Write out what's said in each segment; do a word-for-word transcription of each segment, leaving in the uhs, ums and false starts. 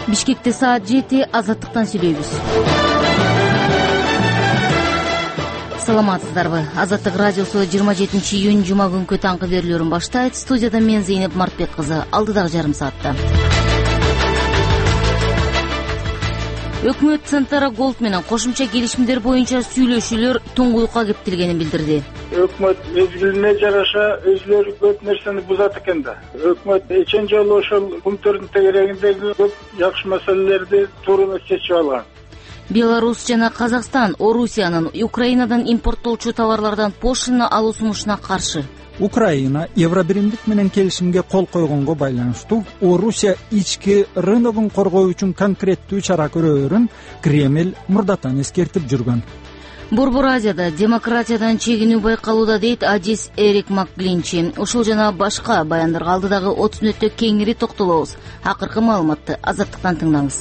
Бишкекте саат жети, Азаттыктан сүйлөйбүз. Саламатсыздарбы? Азаттык радиосу жыйырма жетинчи июнь жума күнкү таңкы берүүлөрүн баштайт. Студияда мен Зейнеп Мартбек кызы. Алдыдагы жарым саатта Өкмөт Центара Голд менен кошумча келишимдер боюнча сүйлөшүүлөр туңгуюкка кептелгенин билдирди. Өкмөт мезгилине жараша өзүлөрү көп нерсени бузат экен да. Өкмөт эчен жолу ошол пункттөрдүн тегерегиндеги көп жакшы маселелерди туура эмес чечип алган. Беларусь жана Казакстан Орусиянын Украинадан импорттолчу товарлардан пошлина алуу сунушуна каршы. Украина Евробиримдик менен келишимге кол койгонго байланыштуу Орусия ички рыногун коргоо үчүн конкреттүү чара көрөөрүн Кремль мурдатан эскертип жүргөн. Борбор Азияда демократиядан чегинүү байкалууда, дейт Адис Эрик Макглинчи. Ушул жана башка баяндарга алдыдагы отуз мүнөттө кеңири токтолобуз. Акыркы маалыматты Азаттыктан тыңдаңыз.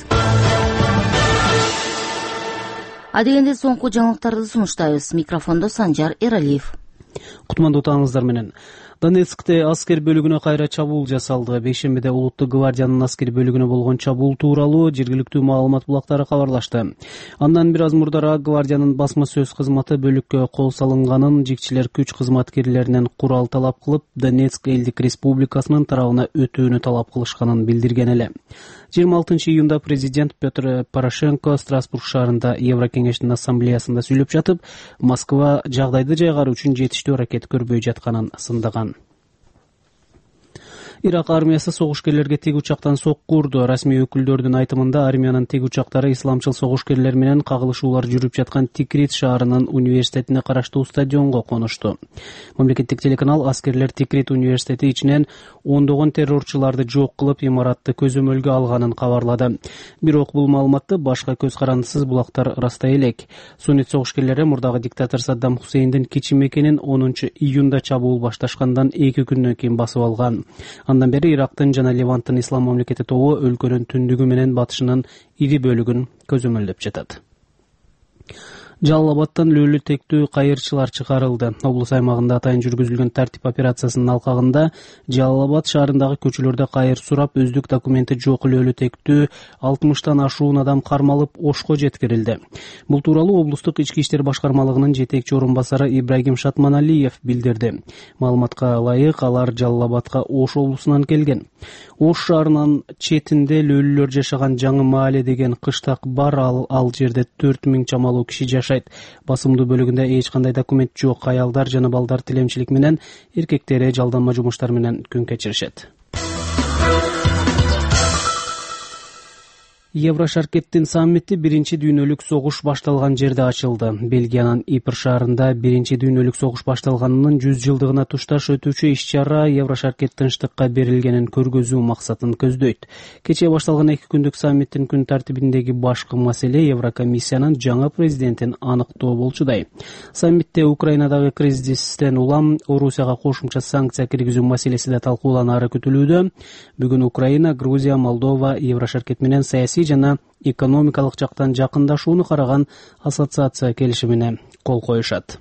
Адегенде соңку жаңылыктарды сунуштайбыз. Микрофондо Санжар Эралиев. Кутмандуу таңыңыздар менен. Донецкте аскер бөлүгүнө кайра чабуул жасалды. Бейшембиде улуттук гвардиянын аскер бөлүгүнө болгон чабуул тууралуу жергиликтүү маалымат булактары кабарлашты. Андан бир аз мурдараак гвардиянын басма сөз кызматы бөлүккө кол салынганын, жигчилер күч кызматкерлеринен курал талап кылып, Донецк элдик республикасынын тарабына өтүүнү талап кылышканын билдирген эле. жыйырма алтынчы июнда президент Петр Порошенко Страсбург шаарында Еврокеңештин ассамблеясында сүйлөп жатып, Москва жагдайды жайгаруу үчүн жетиштүү аракет көрбөй жатканын сындаган. Ирак армиясы согушкерлерге тик учактан сокку урду. Расмий өкүлдөрдүн айтымында армиянын тик учактары исламчыл согушкерлер менен кагылышуулар жүрүп жаткан Тикрит шаарынын университетине караштуу стадионго конушту. Мамлекеттик телеканал аскерлер Тикрит университети ичинен ондогон террорчуларды жок кылып, имаратты көзөмөлгө алганын кабарлады. Бирок бул маалыматты башка көз карандысыз булактар ырастай элек. Суннит согушкерлери мурдагы диктатор Саддам Хусейндин кичи мекенин онунчу июнда чабуул башташкандан эки күндөн кийин басып алган. Андан бери Ирактын жана Леванттын ислам мамлекети тобу өлкөнүн түндүгү менен батышынын ири бөлүгүн көзөмөлдөп жатат. Жалал-Абадтан лөлү тектүү кайырчылар чыгарылды. Облус аймагында атайын жүргүзүлгөн тартип операциясынын алкагында Жалал-Абад шаарындагы көчөлөрдө кайыр сурап, өздүк документи жок лөлү тектүү алтымыштан ашуун адам кармалып, Ошко жеткирилди. Бул тууралуу облустук ички иштер башкармалыгынын жетекчи орун басары Ибрагим Шатманалиев билдирди. Маалыматка ылайык, алар Жалал-Абадка Ош облусунан келген. Ош шаарынын четинде лөлүлөр жашаган Жаңы Маале деген кыштак бар, ал, ал жерде төрт миң чамалуу киши жашайт. Басымдуу бөлүгүндө эч кандай документ жок, аялдар жана балдар тилемчилик менен, эркектери жалданма жумуштар менен күн кечиришет. Еврошаркеттин саммити биринчи дүйнөлүк согуш башталган жерде ачылды. Бельгиянын Ипр шаарында биринчи дүйнөлүк согуш башталганынын жүз жылдыгына тушташ өтүүчү иш-чара Еврошаркет тынчтыкка берилгенин көргөзүү максатын көздөйт. Кечээ башталган эки күндүк саммиттин күн тартибиндеги башкы маселе Еврокомиссиянын жаңы президентин аныктоо болчудай. Саммитте Украинадагы кризистен улам Орусияга кошумча санкция киргизүү маселеси да талкууланары күтүлүүдө. Бүгүн Украина, Грузия, Молдова Еврошаркет менен саясий жана экономикалык жактан жакындашууну караган ассоциация келишимине кол коюшат.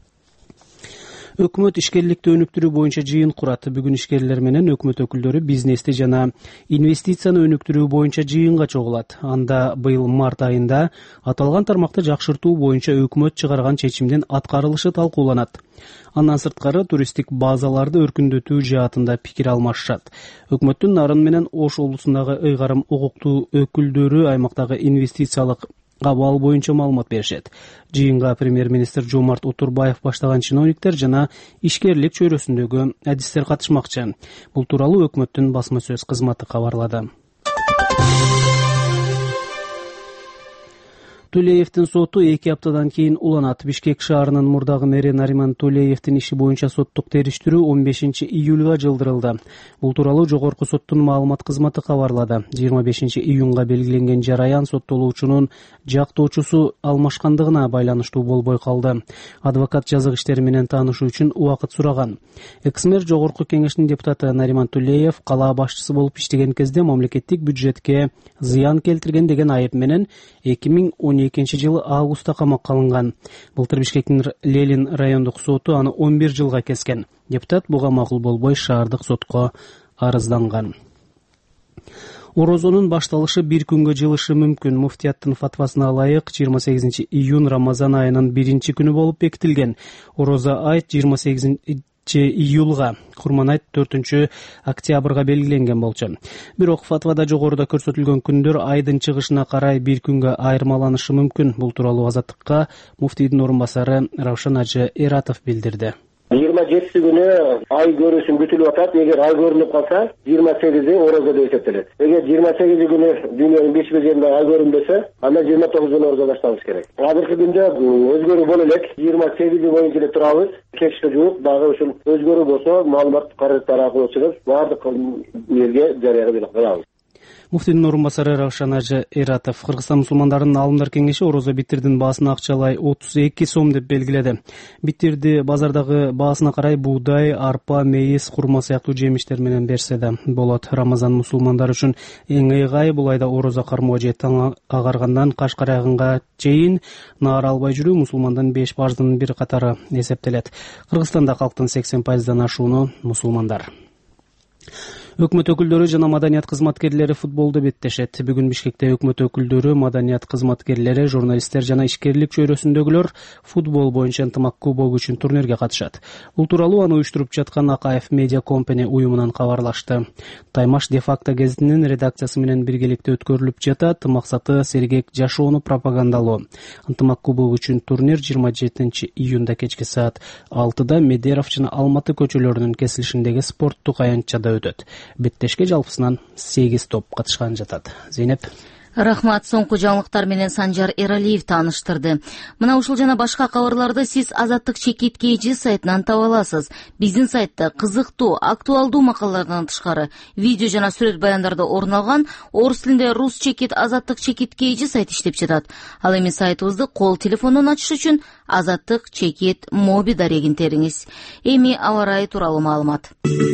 Өкмөт ишкерликти өнүктүрүү боюнча жыйын курат. Бүгүн ишкерлер менен өкмөт өкүлдөрү бизнести жана инвестицияны өнүктүрүү боюнча жыйынга чогулат. Анда быйыл март айында аталган тармакты жакшыртуу боюнча өкмөт чыгарган чечимдин аткарылышы талкууланат. Андан сырткары туристтик базаларды өркүндөтүү жаатында пикир алмашышат. Өкмөттүн Нарын менен Ош облусундагы ыйгарым укуктуу өкүлдөрү аймактагы инвестициялык абал боюнча маалымат беришет. Жыйынга премьер-министр Жомарт Отурбаев баштаган чиновниктер жана ишкерлик чөйрөсүндөгү адистер катышмакчы. Бул тууралуу өкмөттүн басма сөз кызматы кабарлады. Тулеевдин соту эки аптадан кийин уланат. Бишкек шаарынын мурдагы мэри Нариман Тулеевдин иши боюнча соттук териштирүү он бешинчи июлга жылдырылды. Бул тууралуу жогорку соттун маалымат кызматы кабарлады. жыйырма бешинчи июнга белгиленген жараян соттолуучунун жактоочусу алмашкандыгына байланыштуу болбой калды. Адвокат жазык иштери менен таанышуу үчүн убакыт сураган. Эксмер жогорку кеңештин депутаты Нариман Тулеев калаа башчысы болуп иштеген кезде мамлекеттик бюджетке зыян келтирген деген айып менен эки миң он экинчи жылы августта камакка алынган. Былтыр Бишкектин Лелин райондук соту аны он бир жылга кескен. Депутат буга макул болбой шаардык сотко арызданган. Орозонун башталышы бир күнгө жылышы мүмкүн. Муфтияттын фатвасына ылайык жыйырма сегизинчи июнь Рамазан айынын биринчи күнү болуп бекитилген. Ороза айт жыйырма сегизинчи июлга, Курман айт төртүнчү октябрга белгиленген болчу. Бирок фатвада жогоруда көрсөтүлгөн күндөр айдын чыгышына карай бир күнгө айырмаланышы мүмкүн. Бул тууралуу Азаттыкка муфтийдин орун басары Равшан Ажы Эратов билдирди. жыйырма жетиси күнү ай көрүшүн күтүлүп атат. Эгер ай көрүнүп калса, жыйырма сегизи орозо деп эсептелет. Эгер жыйырма сегизи күнү дүйнөнүн беш бөлүгүндө ай көрүнбөсө, анда жыйырма тогузунда орозо баштабыз керек. Азыркы күндө өзгөрүү боло элек. жыйырма сегизи боюнча эле турабыз. Кечке жууп дагы ушул өзгөрүү болсо, маалымат каражаттар аркылуу чыгып, баардык элге жарыя кылабыз. Муфтийдин орун басары Равшан Ажы Эратов Кыргызстан мусулмандарынын аалымдар кеңеши орозо биттирдин баасын акчалай отуз эки сом деп белгиледи. Биттирди базардагы баасына карай буудай, арпа, мейиз, курма сыяктуу жемиштер менен берсе да болот. Рамазан мусулмандар үчүн эң ыйгай бул айда орозо кармоо же таң агаргандан каш карайганга чейин наар албай жүрүү мусулмандын беш парзынын бир катары эсептелет. Кыргызстанда калктын сексен пайыздан ашууну мусулмандар. Өкмөт өкүлдөрү жана маданият кызматкерлери футболду беттешет. Бүгүн Бишкекте өкмөт өкүлдөрү, маданият кызматкерлери, журналисттер жана ишкерлик чөйрөсүндөгүлөр футбол боюнча ынтымак кубок үчүн турнирге катышат. Бул тууралуу аны уюштуруп жаткан Акаев Медиа Компани уюмунан кабарлашты. Таймаш де-факто гезитинин редакциясы менен биргеликте өткөрүлүп жатат. Максаты сергек жашоону пропагандалоо. Ынтымак кубок үчүн турнир жыйырма жетинчи июнда кечки саат алтыда Медеров жана Алматы көчөлөрүнүн кесилишиндеги спорттук аянтчада өтөт. Беттешке жалпысынан сегиз топ катышкан жатат. Зейнеп. Рахмат. Соңку жаңылыктар менен Санжар Эралиев тааныштырды. Мына ушул жана башка кабарларды сиз Азаттык чекит кейжи сайтынан таба аласыз. Биздин сайтта кызыктуу, актуалдуу макалалардан тышкары видео жана сүрөт баяндарда орун алган орус тилинде рус чекит Азаттык чекит кейжи сайт иштеп жатат. Ал эми сайтыбызды кол телефондон ачыш үчүн Азаттык чекит моби дарегин териңиз. Эми аба ырайы тууралуу маалымат.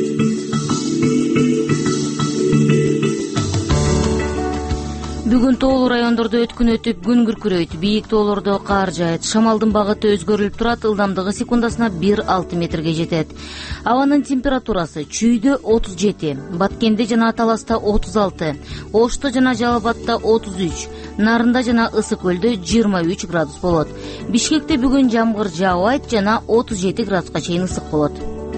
Бүгүн тоолуу райондордо өткүн өтүп, күн күркүрөйт, бийик тоолордо кар жаайт, шамалдын багыты өзгөрүлүп турат, ылдамдыгы секундасына бир алты метрге жетет. Абанын температурасы Чүйдө отуз жети, Баткенде жана Аталаста отуз алты, Ошто жана Жалал Абадта отуз үч, Нарында жана Ысык көлдө жыйырма үч градус болот. Бишкекте бүгүн жамгыр жаабайт жана отуз жети градуска чейин ысык болот.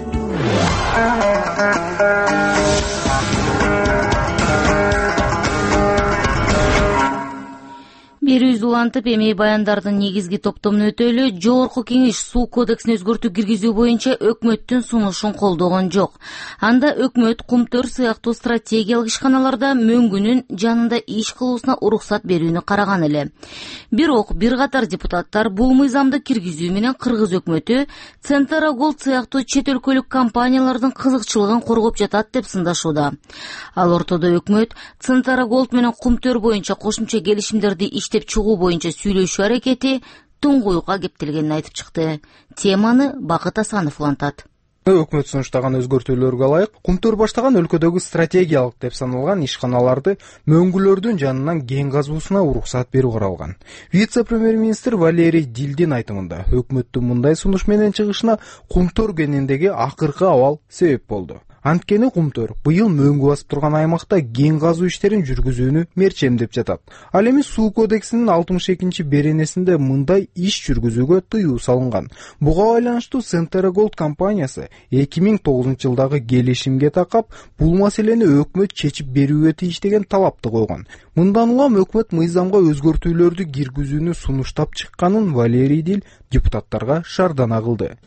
Берүүбүздү улантып, эми баяндардын негизги топтомун өтөлү. Жогорку кеңеш суу кодексине өзгөртүү киргизүү боюнча өкмөттүн сунушун колдогон жок. Анда өкмөт Кумтөр сыяктуу стратегиялык ишканаларда мөңгүнүн жанында иш кылуусуна уруксат берүүнү караган эле. Бирок бир катар депутаттар бул мыйзамды киргизүү менен Кыргыз өкмөтү Центара Голд сыяктуу чет өлкөлүк компаниялардын кызыкчылыгын коргоп жатат деп сындашууда. Ал ортодо өкмөт Центара Голд менен Кумтөр боюнча кошумча келишимдерди иштеп чыгуу боюнча сүйлөшүү аракети туңгуюкка кептелгенин айтып чыкты. Теманы Бакыт Асанов улантат. Өкмөт сунуштаган өзгөртүүлөргө ылайык Кумтөр баштаган өлкөдөгү стратегиялык деп саналган ишканаларды мөңгүлөрдүн жанынан кен казуусуна уруксат берүү каралган. Вице-премьер-министр Валерий Дилдин айтымында өкмөттүн мындай сунуш менен чыгышына Кумтөр кениндеги акыркы абал себеп болду. Анткени Кумтөр быйыл мөңгү басып турган аймакта кен казуу иштерин жүргүзүүнү мерчемдеп жатат. Ал эми суу кодексинин алтымыш экинчи беренесинде мындай иш жүргүзүүгө тыюу салынган. Буга байланыштуу Центара Голд компаниясы эки миң тогузунчу жылдагы келишимге такап, бул маселени өкмөт чечип берүүгө тийиш деген талапты койгон. Мындан улам өкмөт мыйзамга өзгөртүүлөрдү киргизүүнү сунуштап чыкканын Валерий Дил депутаттарга шардана кылды.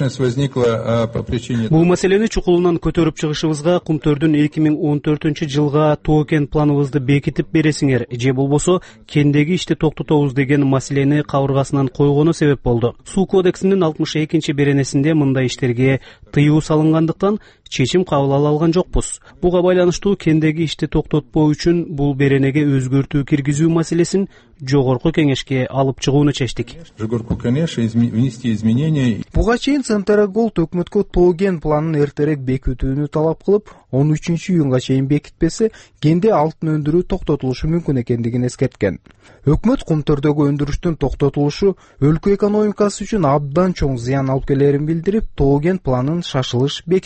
Бул маселени чукулунан көтөрүп чыгышыбызга Кумтөрдүн эки миң он төртүнчү жылга тоо кен планыбызды бекитип бересиңер, же болбосо кендеги ишти токтотобуз деген маселени кабыргасынан койгону себеп болду. Суу кодексинин алтымыш экинчи беренесинде мындай иштерге тыюу салынгандыктан чечим кабыл ала алган жокпуз. Буга байланыштуу кендеги ишти токтотпоо үчүн бул беренеге өзгөртүү киргизүү маселесин жогорку кеңешке алып чыгууну чечтик. Буга чейин Центара Голд өкмөткө тоо кен планын эртерээк бекитүүнү талап кылып, он үчүнчү июнга чейин бекитпесе, кенде алтын өндүрүү токтотулушу мүмкүн экендигин эскерткен. Өкмөт Кумтөрдөгү өндүрүштүн токтотулушу өлкө экономикасы үчүн абдан чоң зыян алып келерин билдирип, тоо кен планын шашылыш бекитип берген.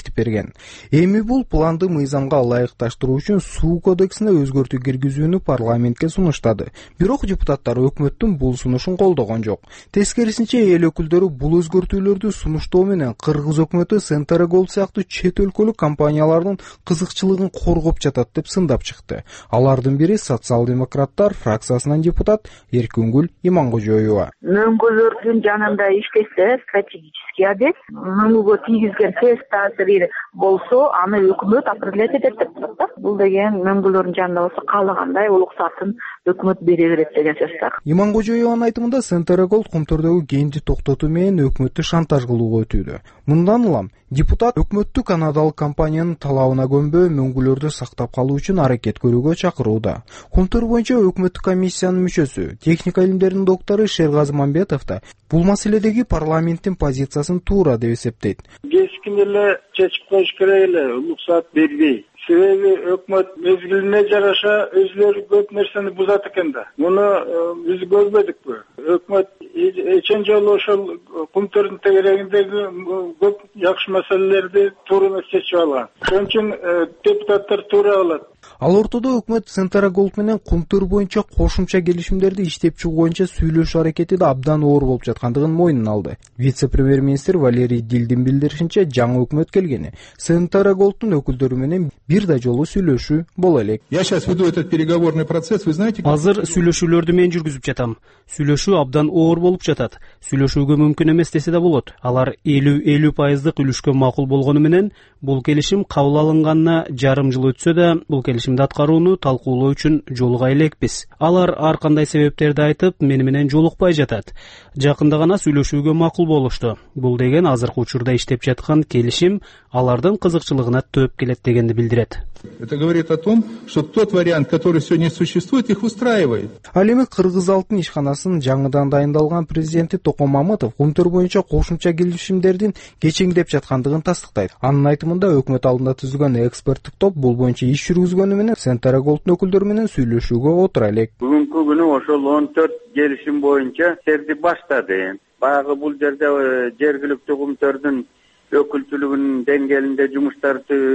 экен. Эми бул планды мыйзамга ылайыкташтыруу үчүн суу кодексине өзгөртүү киргизүүнү парламентке сунуштады. Бирок депутаттар өкмөттүн бул сунушун колдогон жок. Тескерисинче эл өкүлдөрү бул өзгөртүүлөрдү сунуштоо менен Кыргыз өкмөтү Centara Gold сыяктуу чет өлкөлүк компаниялардын кызыкчылыгын коргоп жатат деп сындап чыкты. Алардын бири социал-демократтар фракциясынан депутат Эркүнгүл Иманкожоева. Мөңгүлөрдүн жанында иштесе стратегический объект, мөңгүгө тийгизген терс таасири болсо, аны өкмөт определять этет деп турат да. Бул деген мөңгүлөрдүн жанында болсо каалагандай уруксатын өкмөт бере берет деген сөз да. Иманкожоеванын айтымында Centara Gold Кумтөрдөгү кенди токтотуу менен өкмөттү шантаж кылууга өтүүдө. Мындан улам депутат өкмөттү канадалык компаниянын талабына көнбөй мөңгүлөрдү сактап калуу үчүн аракет көрүүгө чакырууда. Кумтөр боюнча өкмөттүк комиссиянын мүчөсү, техника илимдеринин доктору Шергазы Мамбетов да бул маселедеги парламенттин позициясын туура деп эсептейт. Кескин эле чечип коюш керек эле, уруксат бербей. Себеби өкмөт мезгилине жараша өзүлөрү көп нерсени бузат экен да. Муну биз көрбөдүкпү? Өкмөт эчен жолу ошол Кумтөрдүн тегерегиндеги көп жакшы маселелерди туура эмес чечип алган. Ошон үчүн депутаттар туура алат. Ал ортодо өкмөт Centara Gold менен Кумтөр боюнча кошумча келишимдерди иштеп чыгуу боюнча сүйлөшүү аракети да абдан оор болуп жаткандыгын мойнуна алды. Вице-премьер-министр Валерий Дилдин билдиришинче, жаңы өкмөт келгени Centara Gold'ун өкүлдөрү менен бир да жолу сүйлөшүү боло элек. Я сейчас веду этот переговорный процесс, вы знаете? Азыр сүйлөшүүлөрдү мен жүргүзүп жатам. Сүйлөшүү абдан оор болуп жатат. Сүйлөшүүгө мүмкүн эмес десе да болот. Алар элүү пайыздык үлүшкө макул болгону менен бул келишим кабыл алынганына жарым жыл өтсө да, бул келишимди аткарууну талкуулоо үчүн жолуга элекпиз. Алар ар кандай себептерди айтып, мени менен жолукпай жатат. Жакында гана сүйлөшүүгө макул болушту. Бул деген азыркы учурда иштеп жаткан келишим алардын кызыкчылыгына төөп келет дегенди билдирет. Это говорит о том, что тот вариант, который сегодня существует, их устраивает. Ал эми Кыргыз алтын ишканасынын жаңыдан дайындалган президенти Токон Мамытов Кумтөр боюнча кошумча келишимдердин кечеңдеп жаткандыгын тастыктайт. Анын айтымында өкмөт алдында түзүлгөн эксперттик топ бул боюнча иш жүргүзгөнү менен Centara Gold'ун өкүлдөрү менен сүйлөшүүгө отура элек. Бүгүнкү күнү ошол он төрт келишим боюнча серди баштады. Баягы бул жерде жергиликтүү Кумтөрдүн өкүлчүлүгүнүн деңгээлинде жумуштар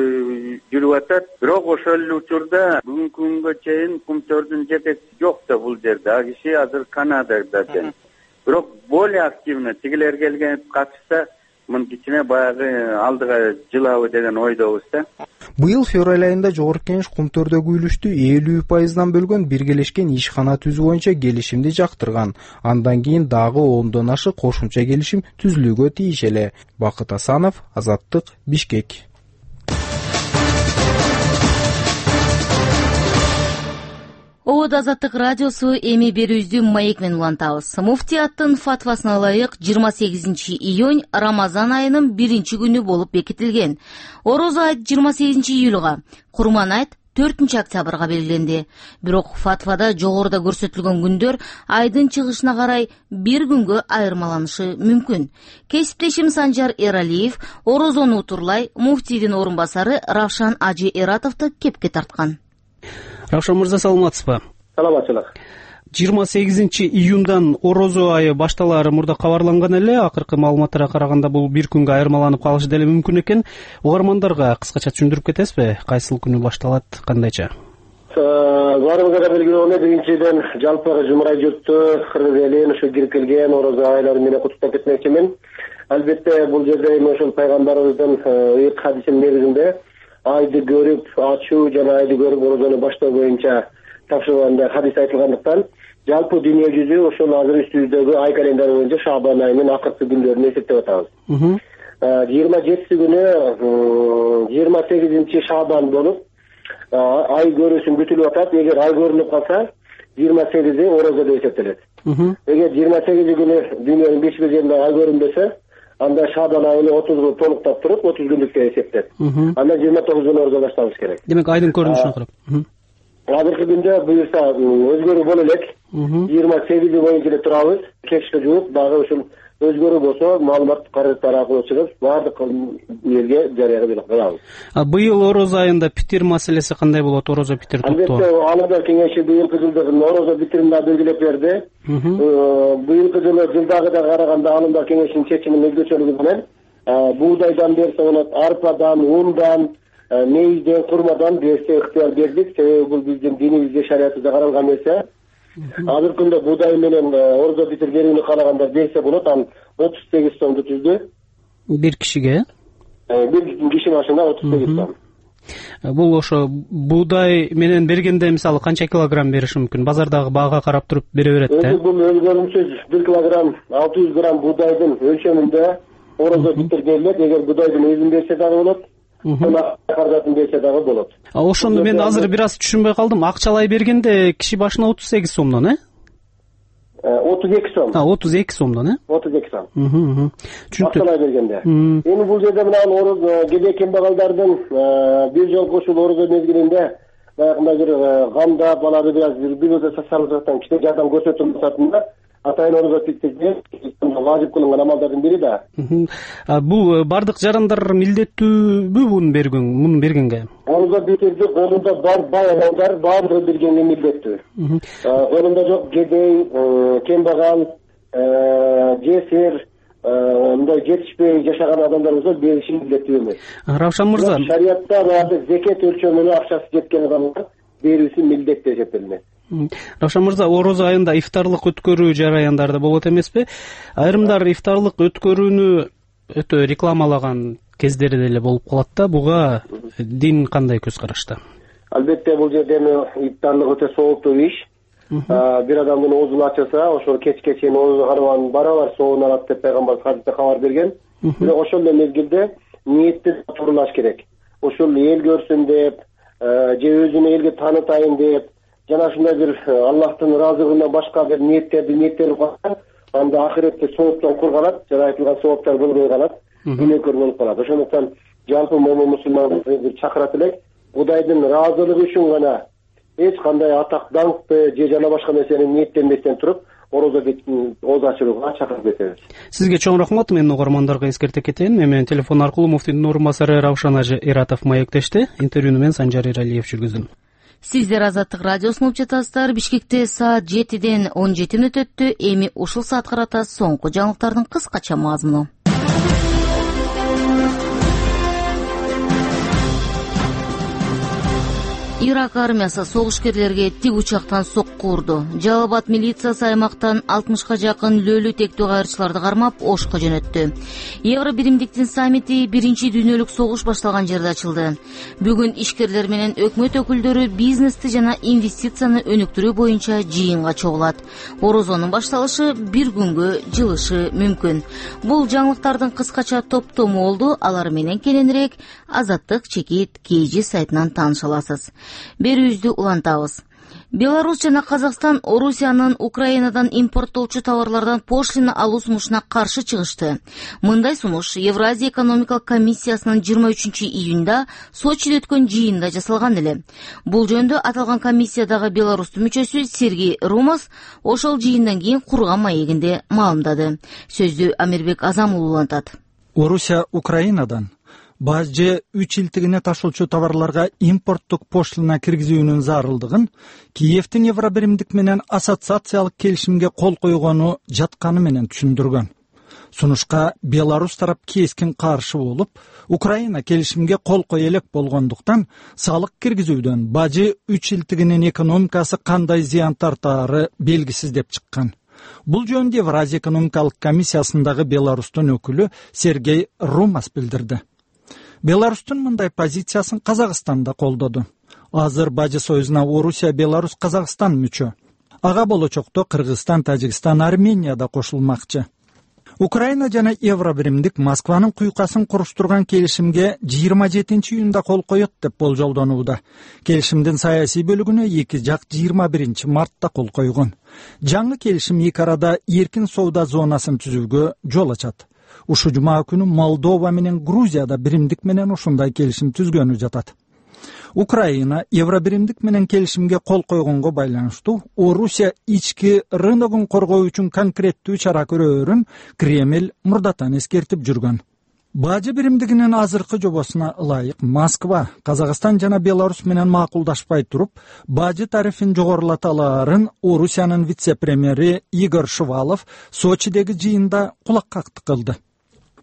жүрүп атат. Бирок ошол учурда бүгүнкү күнгө чейин Кумтөрдүн жетекчиси жок да бул жерде. А киши азыр Канадада экен. Бирок более активно тигилер келген катышса, мын кичине баягы алдыга жылабы деген ойдобуз да. Быйыл февраль айында жогорку кеңеш Кумтөрдөгү үлүштү элүү пайыздан бөлгөн биргелешкен ишкана түзүү боюнча келишимди жактырган. Андан кийин дагы ондон ашык кошумча келишим түзүлүүгө тийиш эле. Бакыт Асанов, Азаттык, Бишкек. Обод Азаттык радиосу эми берүүбүздү маек менен улантабыз. Муфтияттын фатвасына ылайык жыйырма сегизинчи июнь Рамазан айынын биринчи күнү болуп бекитилген. Орозо айт жыйырма сегизинчи июлга, Курман айт төртүнчү октябрга белгиленди. Бирок фатвада жогоруда көрсөтүлгөн күндөр айдын чыгышына карай бир күнгө айырмаланышы мүмкүн. Кесиптешим Санжар Эралиев орозону утурлай муфтийдин орун басары Равшан Ажи Эратовду кепке тарткан. Равшан мырза, саламатсызбы? Саламатчылык. жыйырма сегизинчи июндан орозо айы башталаары мурда кабарланган эле. Акыркы маалыматтарга караганда бул бир күнгө айырмаланып калышы деле мүмкүн экен. Угармандарга кыскача түшүндүрүп кетесизби? Кайсыл күнү башталат, кандайча? Баарыбызга белгилүү, биринчиден жалпы жумурай журтту Кыргыз элин ушу кирип келген орозо айлары менен куттуктап кетмекчимин. Албетте бул жерде эми ошол пайгамбарыбыздын ыйык хадисинин негизинде айды көрүп ачуу жана айды көрүп орозону баштоо боюнча тапшырганда хадис айтылгандыктан жалпы дүйнө жүзү ошол азыр үстүбүздөгү ай календарь боюнча Шабан айынын акыркы күндөрүнө эсептеп атабыз. жыйырма жетиси күнү жыйырма сегизинчи Шабан болуп ай көрүүсүн күтүлүп атат. Эгер ай көрүнүп калса жыйырма сегизи орозо деп эсептелет. Эгер жыйырма сегизи күнү дүйнөнүн беш бир жеринде ай көрүнбөсө, анда Шабан айыны отузду толуктап туруп отуз күндүккө эсептелет. Андан жыйырма тогузуна орозо баштабыз керек. Демек айдын көрүнүшүнө карап. Азыркы күндө буюрса өзгөрүү боло элек. жыйырма сегизи боюнча эле турабыз. Кечке жууп дагы ушул өзгөрүү болсо маалымат карыздары аркылуу чыгып баардык элге жарыя кылабыз. Быйыл орозо айында питир маселеси кандай болот? Орозо питир топтоо. Албетте Алымдар кеңеши быйылкы жылдын орозо питирин да белгилеп берди. Быйылкы жылы жылдагыга караганда Алымдар кеңешинин чечиминин өзгөчөлүгү менен Buğdaydan berse болот, arpadan, undan, mейизден, курмадан берсе ыктыяр бердик. Себеби бул биздин динибизде, шариятыбызда каралган нерсе. Азыркы күндө будай менен ордо битиргенини каалагандар берсе болот. Ал отуз сегиз сомду түздү. Бир кишиге? Бир киши башына отуз сегиз сом. Бул ошо буудай менен бергенде мисалы канча килограмм бериши мүмкүн? Базардагы баага карап туруп бере берет да? Өзү бул өзгөрүмсүз бир килограмм алты жүз грамм буудайдын өлчөмүндө орозо битиргенилет. Эгер буудайдын өзүн берсе дагы болот. Каражатын берсе дагы болот. Ошону мен азыр бир аз түшүнбөй калдым. Акчалай бергенде киши башына отуз сегиз сомдон, э? отуз эки сом. А, отуз эки сомдон, э? отуз эки сом. Түшүнүктүү. Акчалай бергенде. Эми бул жерде мына ороз кедей кембагалдардын бир жолку ушул орозо мезгилинде баягындай бир гамдап, аларды бир аз бир өзү социалдыктан кичине жардам көрсөтүү максатында атайын орозо тиктирген важип кылынган амалдардын бири да. Бул бардык жарандар милдеттүүбү муну бергөн, муну бергенге? Орозо битирди, колунда бар бай адамдар баардыгы бергенге милдеттүү. Колунда жок кедей, кембагал, жесир, мындай жетишпей жашаган адамдар болсо бериши милдеттүү эмес. Равшан мырза, шариятта баары зекет өлчөмүнө акчасы жеткен адамдар берүүсү милдет деп эсептелинет. Равшан мырза, орозо айында ифтарлык өткөрүү жараяндарда болот эмеспи? Айрымдар ифтарлык өткөрүүнү өтө рекламалаган кездери деле болуп калат да. Буга дин кандай көз карашта? Албетте бул жерде ифтарлык өтө сооптуу иш. Бир адамдын оозун ачса, ошол кечке чейин оозу карабан барабар соонун алат деп пайгамбар хадисте кабар берген. Бирок ошол эле мезгилде ниетти туурулаш керек. Ошол эл көрсүн деп, же өзүнү элге таанытайын деп, жана ушундай бир Аллахтын ыраазыгынан башка бир ниеттерди ниеттенип калса, анда ахиретте сооптон кур калат, жана айтылган сооптар болбой калат, күнөөкөр болуп калат. Ошондуктан жалпы момун мусулмандарды чакырат элек, Кудайдын ыраазылыгы үчүн гана эч кандай атак даңкты же жана башка нерсени ниеттенбестен туруп, орозо оозу ачырууга чакырып кетебиз. Сизге чоң рахмат. Мен угармандарга эскерте кетейин. Мен менен телефон аркылуу муфтийдин орун басары Равшан Ажы Иратов маектешти. Интервьюну мен Санжар Эралиев жүргүздүм. Сиздер Азаттык радиосун угуп жатасыздар. Бишкекте саат жетиден он жети мүнөт өттү. Эми ушул саат карата соңку жаңылыктардын кыскача мазмуну. Ирак армиясы согушкерлерге тик учактан сокку урду. Жалал-Абад милициясы аймактан алтымышка жакын лөлү тектүү кайрылчыларды кармап, Ошко жөнөттү. Евро биримдиктин саммити биринчи дүйнөлүк согуш башталган жерде ачылды. Бүгүн ишкерлер менен өкмөт өкүлдөрү бизнести жана инвестицияны өнүктүрүү боюнча жыйынга чогулат. Орозонун башталышы бир күнгө жылышы мүмкүн. Бул жаңылыктардын кыскача топтому болду. Алар менен кененирээк Азаттык чекит кей жи сайтынан тааныша аласыз. Берүүбүздү улантабыз. Беларусь жана Казакстан Орусиянын Украинадан импорттолчу товарлардан пошлина алуу сунушуна каршы чыгышты. Мындай сунуш Евразия экономикалык комиссиясынын жыйырма үчүнчү июнда Сочиде өткөн жыйында жасалган эле. Бул жөнүндө аталган комиссиядагы Беларустун мүчөсү Сергей Румас ошол жыйындан кийин курган маегинде маалымдады. Сөздү Амирбек Азам улантат. Орусия Украинадан баш же үч илтигине ташуучу товарларга импорттук пошлина киргизүүнүн зарылдыгын Киевдин Евробиримдик менен ассоциациялык келишимге кол койгону жатканы менен түшүндүргөн. Сунушка Беларусь тарап кескин каршы болуп, Украина келишимге кол кое элек болгондуктан салык киргизүүдөн бажы үч илтигинин экономикасы кандай зыян тартаары белгисиз деп чыккан. Бул жөнүндө Евразия экономикалык комиссиясындагы Беларустун өкүлү Сергей Румас билдирди. Беларустун мындай позициясын Казакстанда колдоду. Азыр бажы союзуна Орусия, Беларусь, Казакстан мүчө. Ага болочокто Кыргызстан, Тажикстан, Армения да кошулмакчы. Украина жана Евробиримдик Москванын куйкасын куруштурган келишимге жыйырма жетинчи июнда кол коет деп болжолдонууда. Келишимдин саясий бөлүгүнө эки жак жыйырма биринчи мартта кол койгон. Жаңы келишим эки арада эркин соода зонасын түзүүгө жол ачат. Ушу жума күнү Молдова менен Грузияда биримдик менен ушундай келишим түзгөнү жатат. Украина Евробиримдик менен келишимге кол койгонго байланыштуу Орусия ички рыногун коргоо үчүн конкреттүү чара көрөөрүн Кремль мурдатан эскертип жүргөн. Бажы биримдигинин азыркы жобосуна ылайык Москва, Казакстан жана Беларусь менен макулдашпай туруп, бажы тарифин жогорулата алаарын Орусиянын вице-премьери Игорь Шувалов Сочидеги жыйында кулаккактык кылды.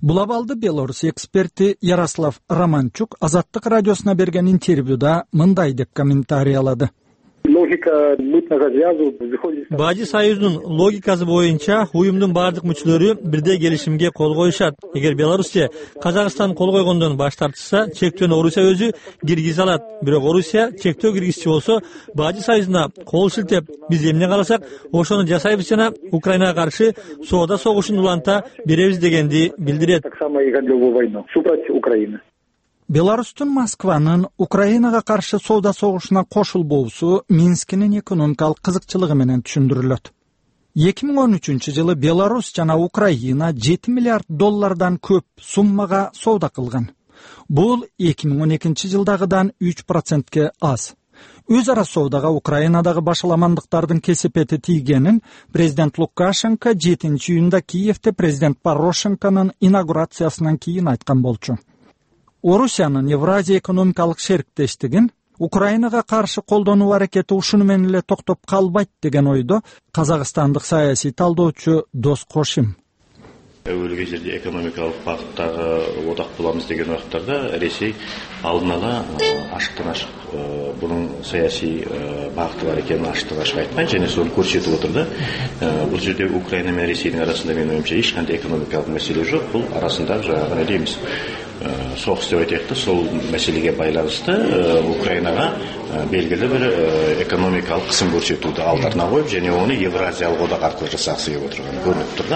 Бул абалды Беларусь эксперти Ярослав Романчук Азаттык радиосуна берген интервьюда мындай деп комментариялады. Логика мытного связу выходит... Бажы союзунун логикасы боюнча уюмдун бардык мүчөлөрү бирдей келишимге кол коюшат. Эгер Белоруссия Казакстан кол койгондон баш тартышса, чектөөнү Орусия өзү киргизе алат. Бирок Орусия чектөө киргизчи болсо, Бажы союзуна кол шилтеп, биз эмне кааласак, ошону жасайбыз жана Украинага каршы соода согушун уланта беребиз дегенди билдирет. Так само и гандловую войну супротив Украины. Беларустун Москванын Украинага каршы соода согушуна кошулбоосу Минскинин экономикалык кызыкчылыгы менен түшүндүрүлөт. эки миң он үчүнчү жылы Беларусь жана Украина жети миллиард доллардан көп суммага соода кылган. Бул эки миң он экинчи жылдагыдан үч процентке аз. Өз ара соодага Украинадагы башаламандыктардын кесепети тийгенин президент Лукашенко жетинчи июнда Киевде президент Порошенконун инаугурациясынан кийин айткан болчу. Орусиянын Евразия экономикалык шериктештигин Украинага каршы колдонуу аракети ушуну менен эле токтоп калбайт деген ойдо казакстандык саясий талдоочу Дос Кошим. Өбөлгө кездерде экономикалык багыттагы одак буламыз деген убактарда Ресей алдын ала ашыктан ашык бунун саясий багыты бар экенин ашыктан ашык айткан жана сону көрсөтүп отур да. Бул жерде Украина менен Ресейдин арасында менин оюмча эч кандай экономикалык маселе жок. Бул арасындагы жанагы эмне дейбиз, согуш деп айтайык да, сол маселеге байланыштуу Украинага белгилүү бир экономикалык кысым көрсөтүүдү алдарына коюп, жана ону Евразиялык одак аркылуу жасагысы келип отурган көрүнүп тур да.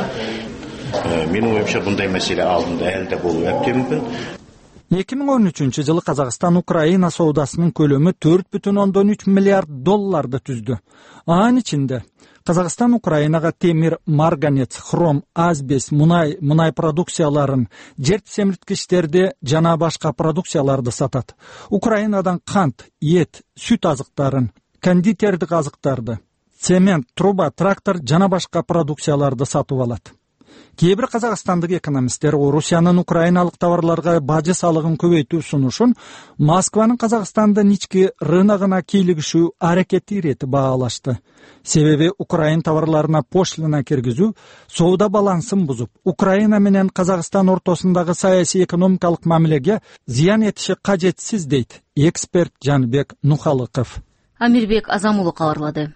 Менин оюмча мындай маселе алдында эле да болушу абдан мүмкүн. эки миң он үчүнчү жылы Казакстан Украина соодасынын көлөмү төрт бүтүн ондон үч миллиард долларды түздү. Анын ичинде Казакстан Украинага темир, марганец, хром, асбест, мунай, мунай продукцияларын, жер семирткичтерди жана башка продукцияларды сатат. Украинадан кант, эт, сүт азыктарын, кондитердик азыктарды, цемент, труба, трактор жана башка продукцияларды сатып алат. Кээ бир казакстандык экономисттер Орусиянын украиналык товарларга бажы салыгын көбөйтүү сунушун Москванын Казакстандын ички рыногуна кийлигишүү аракети иретип баалашты. Себеби Украин товарларына пошлина киргизүү соода балансын бузуп, Украина менен Казакстан ортосундагы саясий экономикалык мамилеге зыян этиши кажетсиз дейт эксперт Жанбек Нухалыков. Амирбек Азамулу кабарлады.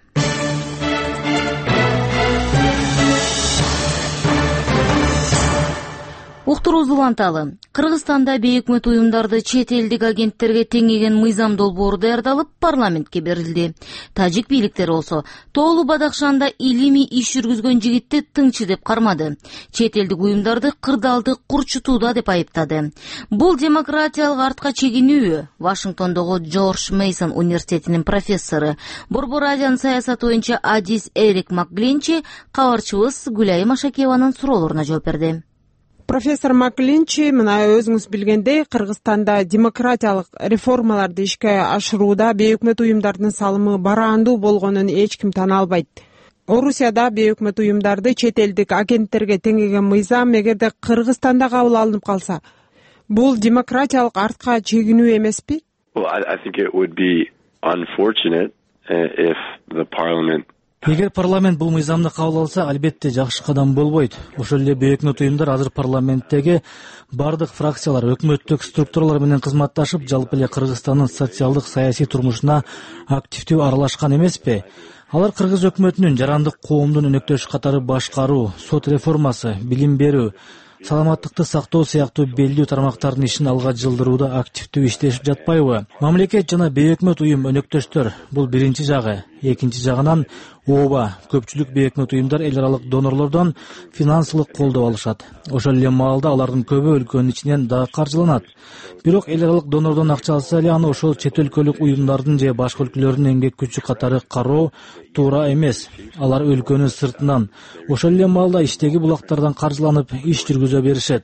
Уктуруубузду уланталы. Кыргызстанда бейөкмөт уюмдарды чет элдик агенттерге теңеген мыйзам долбоору даярдалып парламентке берилди. Тажик бийликтери болсо Тоолу Бадакшанда илимий иш жүргүзгөн жигитти тыңчы деп кармады. Чет элдик уюмдарды кырдаалды курчутууда деп айыптады. Бул демократиялык артка чегинүү. Вашингтондогу Джордж Мейсон университетинин профессору, Борбор Азиянын саясаты боюнча адис Эрик Макглинчи кабарчыбыз Гүлайым Ашакиеванын суроолоруна жооп берди. Профессор Макглинчи, мына өзүңүз билгендей, Кыргызстанда демократиялык реформаларды ишке ашырууда бейөкмөт уюмдардын салымы бараандуу болгонун эч ким тана албайт. Орусияда бейөкмөт уюмдарды чет элдик агенттерге теңеген мыйзам эгерде Кыргызстанда кабыл алынып калса, бул демократиялык артка чегинүү эмеспи? Well, I, I think it would be unfortunate if the parliament Эгер парламент бул мыйзамды кабыл алса, албетте жакшы кадам болбойт. Ошол эле бейөкмөт уюмдар азыр парламенттеги бардык фракциялар өкмөттүк структуралар менен кызматташып, жалпы эле Кыргызстандын социалдык саясий турмушуна активдүү аралашкан эмеспи? Алар кыргыз өкмөтүнүн жарандык коомдун өнөктөш катары башкаруу, сот реформасы, билим берүү, саламаттыкты сактоо сыяктуу белгилүү тармактардын ишин алга жылдырууда активдүү иштешип жатпайбы? Мамлекет жана бейөкмөт уюм өнөктөштөр. Бул биринчи жагы. Экинчи жагынан ооба көпчүлүк бейөкмөт уюмдар эл аралык донорлордон финансылык колдоо алышат. Ошол эле маалда алардын көбү өлкөнүн ичинен дагы каржыланат. Бирок эл аралык донордон акча алса эле аны ошол чет өлкөлүк уюмдардын же башка өлкөлөрдүн эмгек күчү катары кароо туура эмес. Алар өлкөнүн сыртынан ошол эле маалда иштеги булактардан каржыланып иш жүргүзө беришет.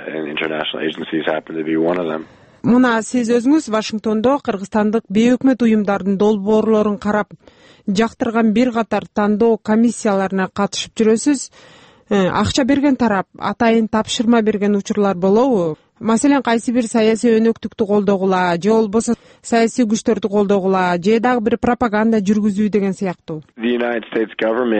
Мына сиз өзүңүз Вашингтондо кыргызстандык бейөкмөт уюмдардын долбоорлорун карап, жактырган бир катар тандоо комиссияларына катышып жүрөсүз. Акча берген тарап атайын тапшырма берген учурлар болобу? Маселен, кайсы бир саясий өнөктүктү колдогула, же болбосо саясий күчтөрдү колдогула, же дагы бир пропаганда жүргүзүү деген сыяктуу. The United States government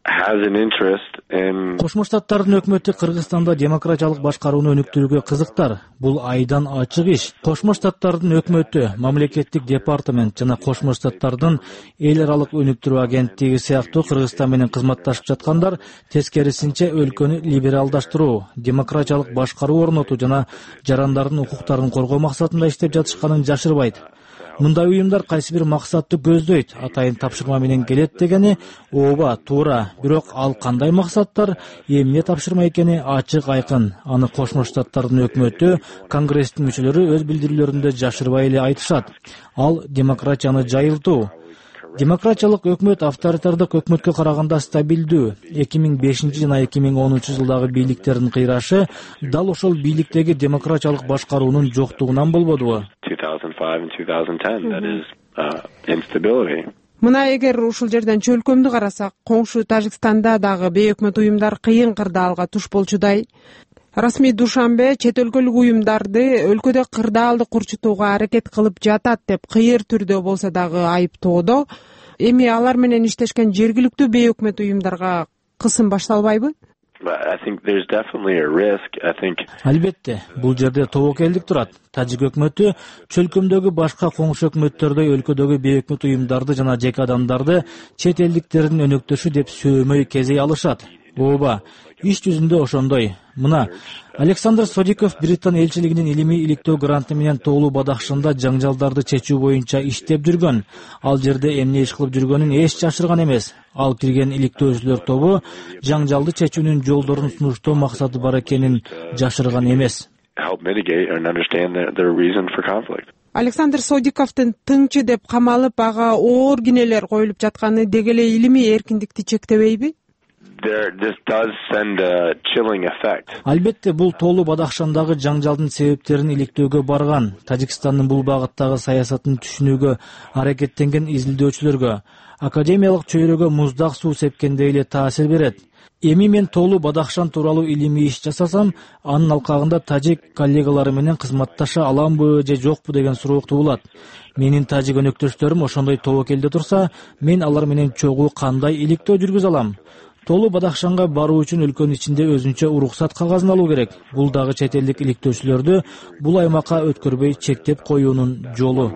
has an interest in Кошмо Штаттардын өкмөтү Кыргызстанда демократиялык башкарууну өнүктүрүүгө кызыктар. Бул айдан ачык иш. Кошмо Штаттардын өкмөтү, мамлекеттик департамент жана Кошмо Штаттардын эл аралык өнүктүрүү агенттиги сыяктуу Кыргызстан менен кызматташып жаткандар тескерисинче өлкөнү либералдаштыруу, демократиялык башкаруу орнотуу жана жарандардын укуктарын коргоо максатында иштеп жатышканын жашырбайт. Мындай уюмдар кайсы бир максатты көздөйт, атайын тапшырма менен келет дегени ооба, туура. Бирок ал кандай максаттар, эмне тапшырма экени ачык айкын. Аны Кошмо Штаттардын өкмөтү, Конгресстин мүчөлөрү өз билдирүүлөрүндө жашырбай эле айтышат. Ал демократияны жайылтуу. Демократиялык өкмөт авторитардык өкмөткө караганда стабилдүү. эки миң бешинчи жана эки миң онунчу жылдагы бийликтердин кыйрашы дал ошол бийликтеги демократиялык башкаруунун жоктугунан болбодубу? two thousand five and two thousand ten, that is uh, instability. Мына эгер ушул жерден чөлкөмдү карасак, коңшу Тажикстанда дагы бейөкмөт уюмдар кыйын кырдаалга туш болчудай. Расмий Душанбе чет өлкөлүк уюмдарды өлкөдө кырдаалды курчутууга аракет кылып жатат деп кыйыр түрдө болсо дагы айыптоодо. Эми алар менен иштешкен жергиликтүү бейөкмөт уюмдарга кысым башталбайбы? I think there's definitely a risk. I think Албетте, бул жерде тобокелдик турат. Тажик өкмөтү чөлкөмдөгү башка коңшу өкмөттөрдөй өлкөдөгү бейөкмөт уюмдарды жана жеке адамдарды чет элдиктердин өнөктөшү деп сөөмөй кезей алышат. Ооба, иш жүзүндө ошондой. Мына Александр Содиков Британ элчилигинин илимий иликтөө гранты менен Тоолуу Бадахшында жаңжалдарды чечүү боюнча иштеп жүргөн. Ал жерде эмне иш кылып жүргөнүн эч жашырган эмес. Ал кирген иликтөөчүлөр тобу жаңжалды чечүүнүн жолдорун сунуштоо максаты бар экенин жашырган эмес. help mitigate and understand the, the reason for conflict. Александр Содиковдун тыңчы деп камалып, ага оор кинелер коюлуп жатканы деги эле илимий эркиндикти чектебейби? There, this does send a chilling effect. Албетте, бул Тоолуу Бадахшандагы жаңжалдын себептерин иликтөөгө барган, Тажикстандын бул багыттагы саясатын түшүнүүгө аракеттенген изилдөөчүлөргө, академиялык чөйрөгө муздак суу сепкендей эле таасир берет. Эми мен Тоолуу Бадахшан тууралуу илимий иш жасасам, анын алкагында тажик коллегалары менен кызматташа аламбы же жокпу деген суроо туулат. Менин тажик өнөктөштөрүм ошондой тобокелде турса, мен алар менен чогуу кандай иликтөө жүргүзө алам? Тоолуу Бадахшанга баруу үчүн өлкөнүн ичинде өзүнчө уруксат кагазын алуу керек. Бул дагы чет элдик иликтөөчүлөрдү бул аймакка өткөрбөй чектеп коюунун жолу.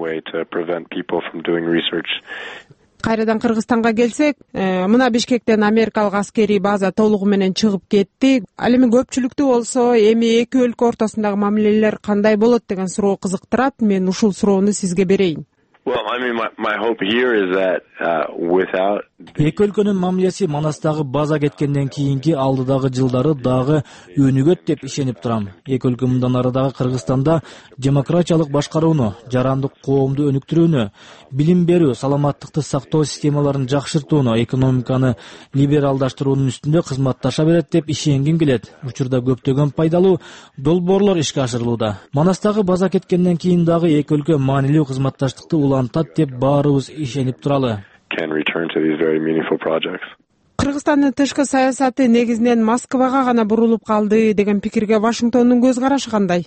Кайрадан Кыргызстанга келсек, мына Бишкектен америкалык аскерий база толугу менен чыгып кетти. Ал эми көпчүлүктүү болсо, эми эки өлкө ортосундагы мамилелер кандай болот деген суроо кызыктырат. Мен ушул суроону сизге берейин. Well, I mean, my, my hope here is that uh, without Эки өлкөнүн мамилеси Манастагы база кеткенден кийинки алдыдагы жылдары дагы өнүгөт деп ишенип турам. Эки өлкө мындан ары дагы Кыргызстанда демократиялык башкарууну, жарандык коомду өнүктүрүүнү, билим берүү, саламаттыкты сактоо системаларын жакшыртууну, экономиканы либералдаштыруунун үстүндө кызматташа берет деп ишенгим келет. Учурда көптөгөн пайдалуу долбоорлор ишке ашырылууда. Манастагы база кеткенден кийин дагы эки өлкө маанилүү кызматташтыкты улантат деп баарыбыз ишенип туралы. Кыргызстандын тышкы саясаты негизинен Москвага гана бурулуп калды деген пикирге Вашингтондун көз карашы кандай?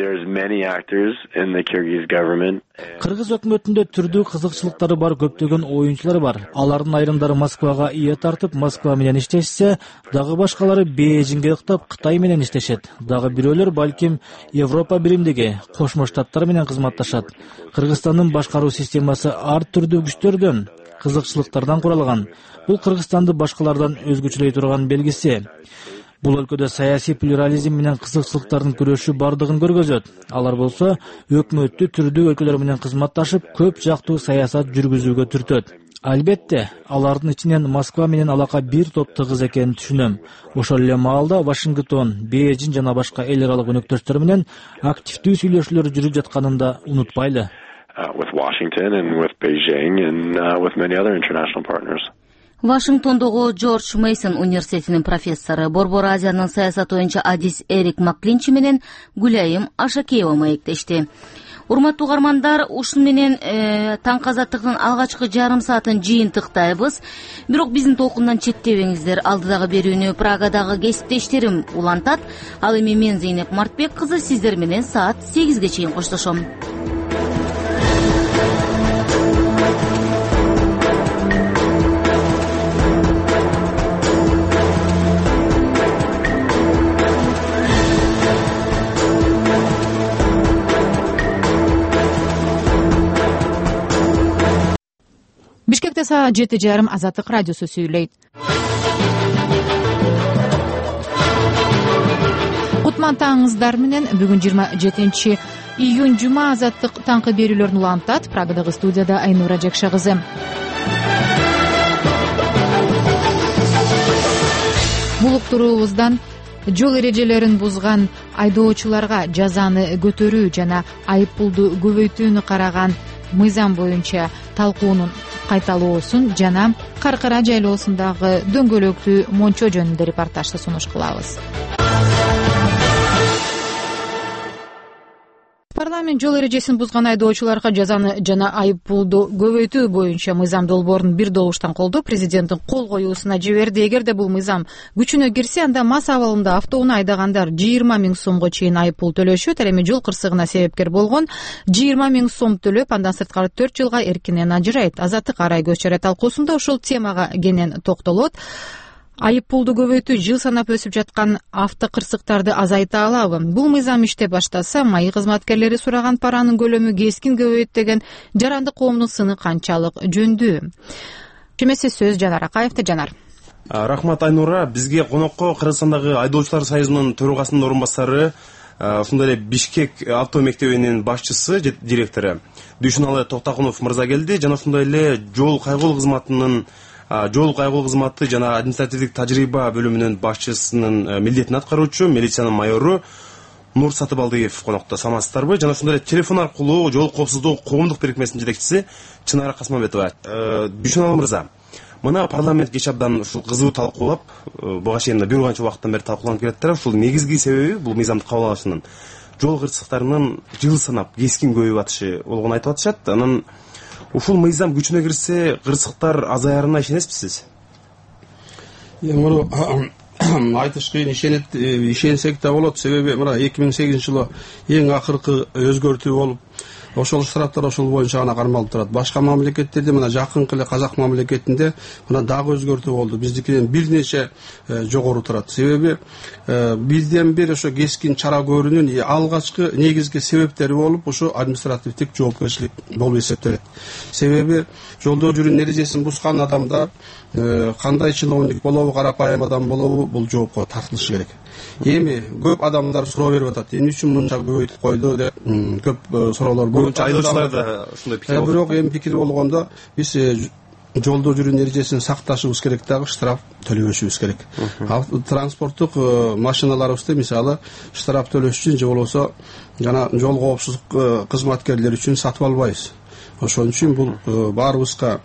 Кыргыз өкмөтүндө түрдүү кызыкчылыктары бар көптөгөн оюнчулар бар. Алардын айрымдары Москвага ие тартып, Москва менен иштешсе, дагы башкалары Бейжиңге ыктап Кытай менен иштешет. Дагы бирөөлөр балким Европа биримдиги, Кошмо Штаттар менен кызматташат. Кыргызстандын башкаруу системасы ар түрдүү күчтөрдөн, кызыкчылыктардан куралган. Бул Кыргызстанды башкалардан өзгөчөлөй турган белгиси. Бул өлкөдө саясий плюрализм менен кызыкчылыктардын күрөшү бардыгын көргөзөт. Алар болсо өкмөттү түрдүү өлкөлөр менен кызматташып, көп жактуу саясат жүргүзүүгө түртөт. Албетте, алардын ичинен Москва менен алака бир топ тыгыз экенин түшүнөм. Ошол эле маалда Вашингтон, Бейжиң жана башка эл аралык өнөктөштөр менен активдүү сүйлөшүүлөр жүрүп жатканын да унутпайлы. With Washington and with Beijing and uh, with many other international partners. Вашингтондогу Джордж Мейсон университетинин профессору, Борбор Азиянын саясаты боюнча адис Эрик Маклинчи менен Гүлайым Ашакеева маектешти. Урматтуу угармандар, ушун менен э, таң азаттыктын алгачкы жарым саатын жыйынтыктайбыз. Бирок биздин толкундан четтебеңиздер. Алдыдагы берүүнү Прагадагы кесиптештерим улантат. Ал эми мен Зейнеп Мартбек кызы сиздер менен саат сегизге чейин коштошом. Бишкекте саат жети жарым Азаттык радиосу сүйлөйт. Кутман таңыңыздар менен бүгүн жыйырма жетинчи июнь жума Азаттык таңкы берүүлөрүн улантат. Прагадагы студияда Айнура Жакша кызы. Бул уктуруубуздан жол эрежелерин бузган айдоочуларга жазаны көтөрүү жана айып пулду көбөйтүүнү караган мыйзам боюнча талкуунун кайталоосун жана Каркара жайлоосундагы дөңгөлөктүү мончо жөнүндө репортажды сунуш кылабыз. Парламент жол эрежесин бузган айдоочуларга жазаны жана айып пулду көбөйтүү боюнча мыйзам долбоорун бир добуштан колдоп, президенттин кол коюусуна жиберди. Эгерде бул мыйзам күчүнө кирсе, анда мас абалында автоунаа айдагандар жыйырма миң сомго чейин айып пул төлөшөт. Ал эми жол кырсыгына себепкер болгон жыйырма миң сом төлөп, андан сырткары төрт жылга эркинен ажырайт. Азаттык арай көз чара талкуусунда ушул темага кенен токтолот. Айып пулду көбөйтүү жыл санап өсүп жаткан автокырсыктарды азайта алабы? Бул мыйзам иштеп баштаса, майы кызматкерлери сураган паранын көлөмү кескин көбөйөт деген жарандык коомдун сыны канчалык жөндүү? Чемеси сөз Жанар Акаевде. Жанар. Рахмат Айнура. Бизге конокко Кыргызстандагы айдоочулар союзунун төрагасынын орун басары, ошондой эле Бишкек авто мектебинин башчысы, директору Дүйшүналы Токтакунов мырза келди жана ошондой эле жол кайгылуу кызматынын жол кайгылуу кызматы жана административдик тажрыйба бөлүмүнүн башчысынын милдетин аткаруучу милициянын майору Нур Сатыбалдиев конокто, саламатсыздарбы? Жана ошондой эле телефон аркылуу жол коопсуздугу коомдук бирикмесинин жетекчиси Чынара Касмамбетова. Дүйшүналы мырза, мына парламент кеч абдан ушул кызуу талкуулап, буга чейин бир канча убакыттан бери талкууланып келатыр. Ушул негизги себеби бул мыйзамды кабыл алышынын жол кырсыктарынын жыл санап кескин көбөйүп атышы болгонун айтып атышат. Анан ушул мыйзам күчүнө кирсе, кырсыктар азаярына ишенесизби? Муну айтыш кыйын, ишенет, ишенсек да болот. Себеби мына эки миң сегизинчи жылы эң акыркы өзгөртүү болуп, ошол штрафтар ошол боюнча гана кармалып турат. Башка мамлекеттерде, мына жакынкы эле Казак мамлекетинде мына дагы өзгөртүү болду. Биздикинен бир нече жогору турат. Себеби бирден бир ошо кескин чара көрүүнүн алгачкы негизги себептери болуп, ошо административдик жоопкерчилик болуп эсептелет. Себеби жолдо жүрүүнүн эрежесин бузган адамдар кандай чиновник болобу, карапайым адам болобу, бул жоопко тартылышы керек. Эми көп адамдар суроо берип атат. Эмне үчүн мынча көбөйтүп койду деп көп суроолор болуп атат. Айдоочулар да ушундай пикир болот. Бирок эми пикир болгондо биз жолдо жүрүүнүн эрежесин сакташыбыз керек, дагы штраф төлөбөшүбүз керек. Транспорттук машиналарыбызды мисалы штраф төлөш үчүн же болбосо жана жол коопсуздук кызматкерлери үчүн сатып албайбыз. Ошон үчүн бул баарыбызга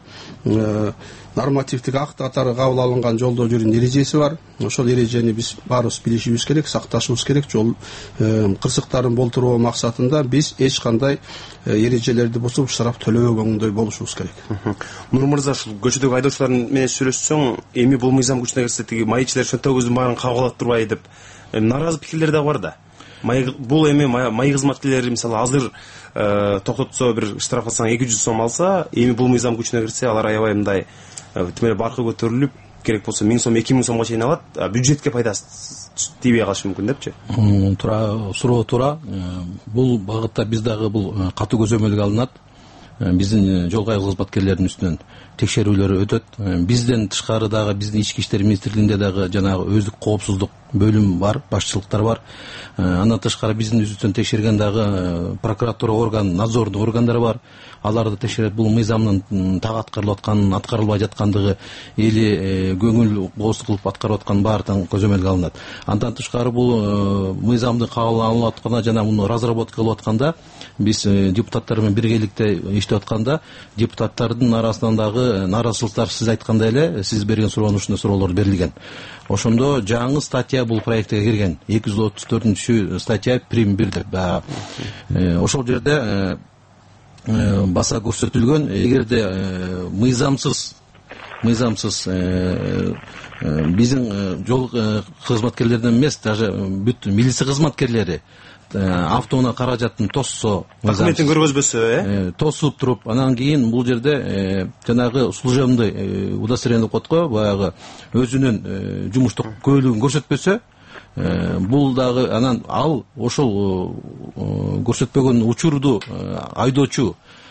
нормативдик акт катары кабыл алынган жолдо жүрүүнүн эрежеси бар. Ошол эрежени биз баарыбыз билишибиз керек, сакташыбыз керек. Жол кырсыктарын болтуруу максатында биз эч кандай эрежелерди бузуп штраф төлөбөгөндөй болушубуз керек. Нур мырза, ушул көчөдөгү айдоочулар менен сүйлөшсөң, эми бул мыйзам күчүнө кирсе, тиги майчылар шөнтөгүбүздүн баарын кабыл алып турбайбы деп нааразы пикирлер да бар да. Бул эми май кызматкерлери мисалы азыр токтотсо, бир штраф алсаң эки жүз сом алса, эми бул мыйзам күчүнө кирсе, алар аябай мындай тимеле баркы көтөрүлүп, керек болсо миң сом, эки миң сомго чейин алат, бюджетке пайдасы тийбей калышы мүмкүн депчи. Туура, суроо туура. Бул багытта биз дагы бул катуу көзөмөлгө алынат. Биздин жол кайгылуу кызматкерлеринин үстүнөн текшерүүлөр өтөт. Бизден тышкары дагы биздин ички иштер министрлигинде дагы жанагы өздүк коопсуздук бөлүм бар, башчылыктар бар. Андан тышкары биздин үстүнөн текшерген дагы прокуратура орган, надзордук органдар бар. Аларды текшерет. Бул мыйзамдын так аткарылып атканын, аткарылбай жаткандыгы, эли көңүл коосу кылып аткарып атканын баардыгын көзөмөлгө алынат. Андан тышкары бул мыйзамдын кабыл алынып атканда жана муну разработка кылып атканда, биз депутаттар менен биргеликте иштеп атканда, депутаттардын арасынан дагы нааразычылыктар, сиз айткандай эле, сиз берген суроонун ушундай суроолор берилген. Ошондо жаңы статья бул проектке кирген. эки жүз отуз төртүнчү статья прим бир деп. Ошол жерде баса көрсөтүлгөн, эгерде мыйзамсыз мыйзамсыз биздин жол кызматкерлеринен эмес, даже бүт милиция кызматкерлери автоунаа каражатын тоссо, документин көргөзбөсө, э, тосуп туруп, анан кийин бул жерде жанагы служебный удостоверение деп коет го, баягы өзүнүн жумуштук көйлөгүн көрсөтпөсө, бул дагы анан ал ошол көрсөтпөгөн учурду айдоочу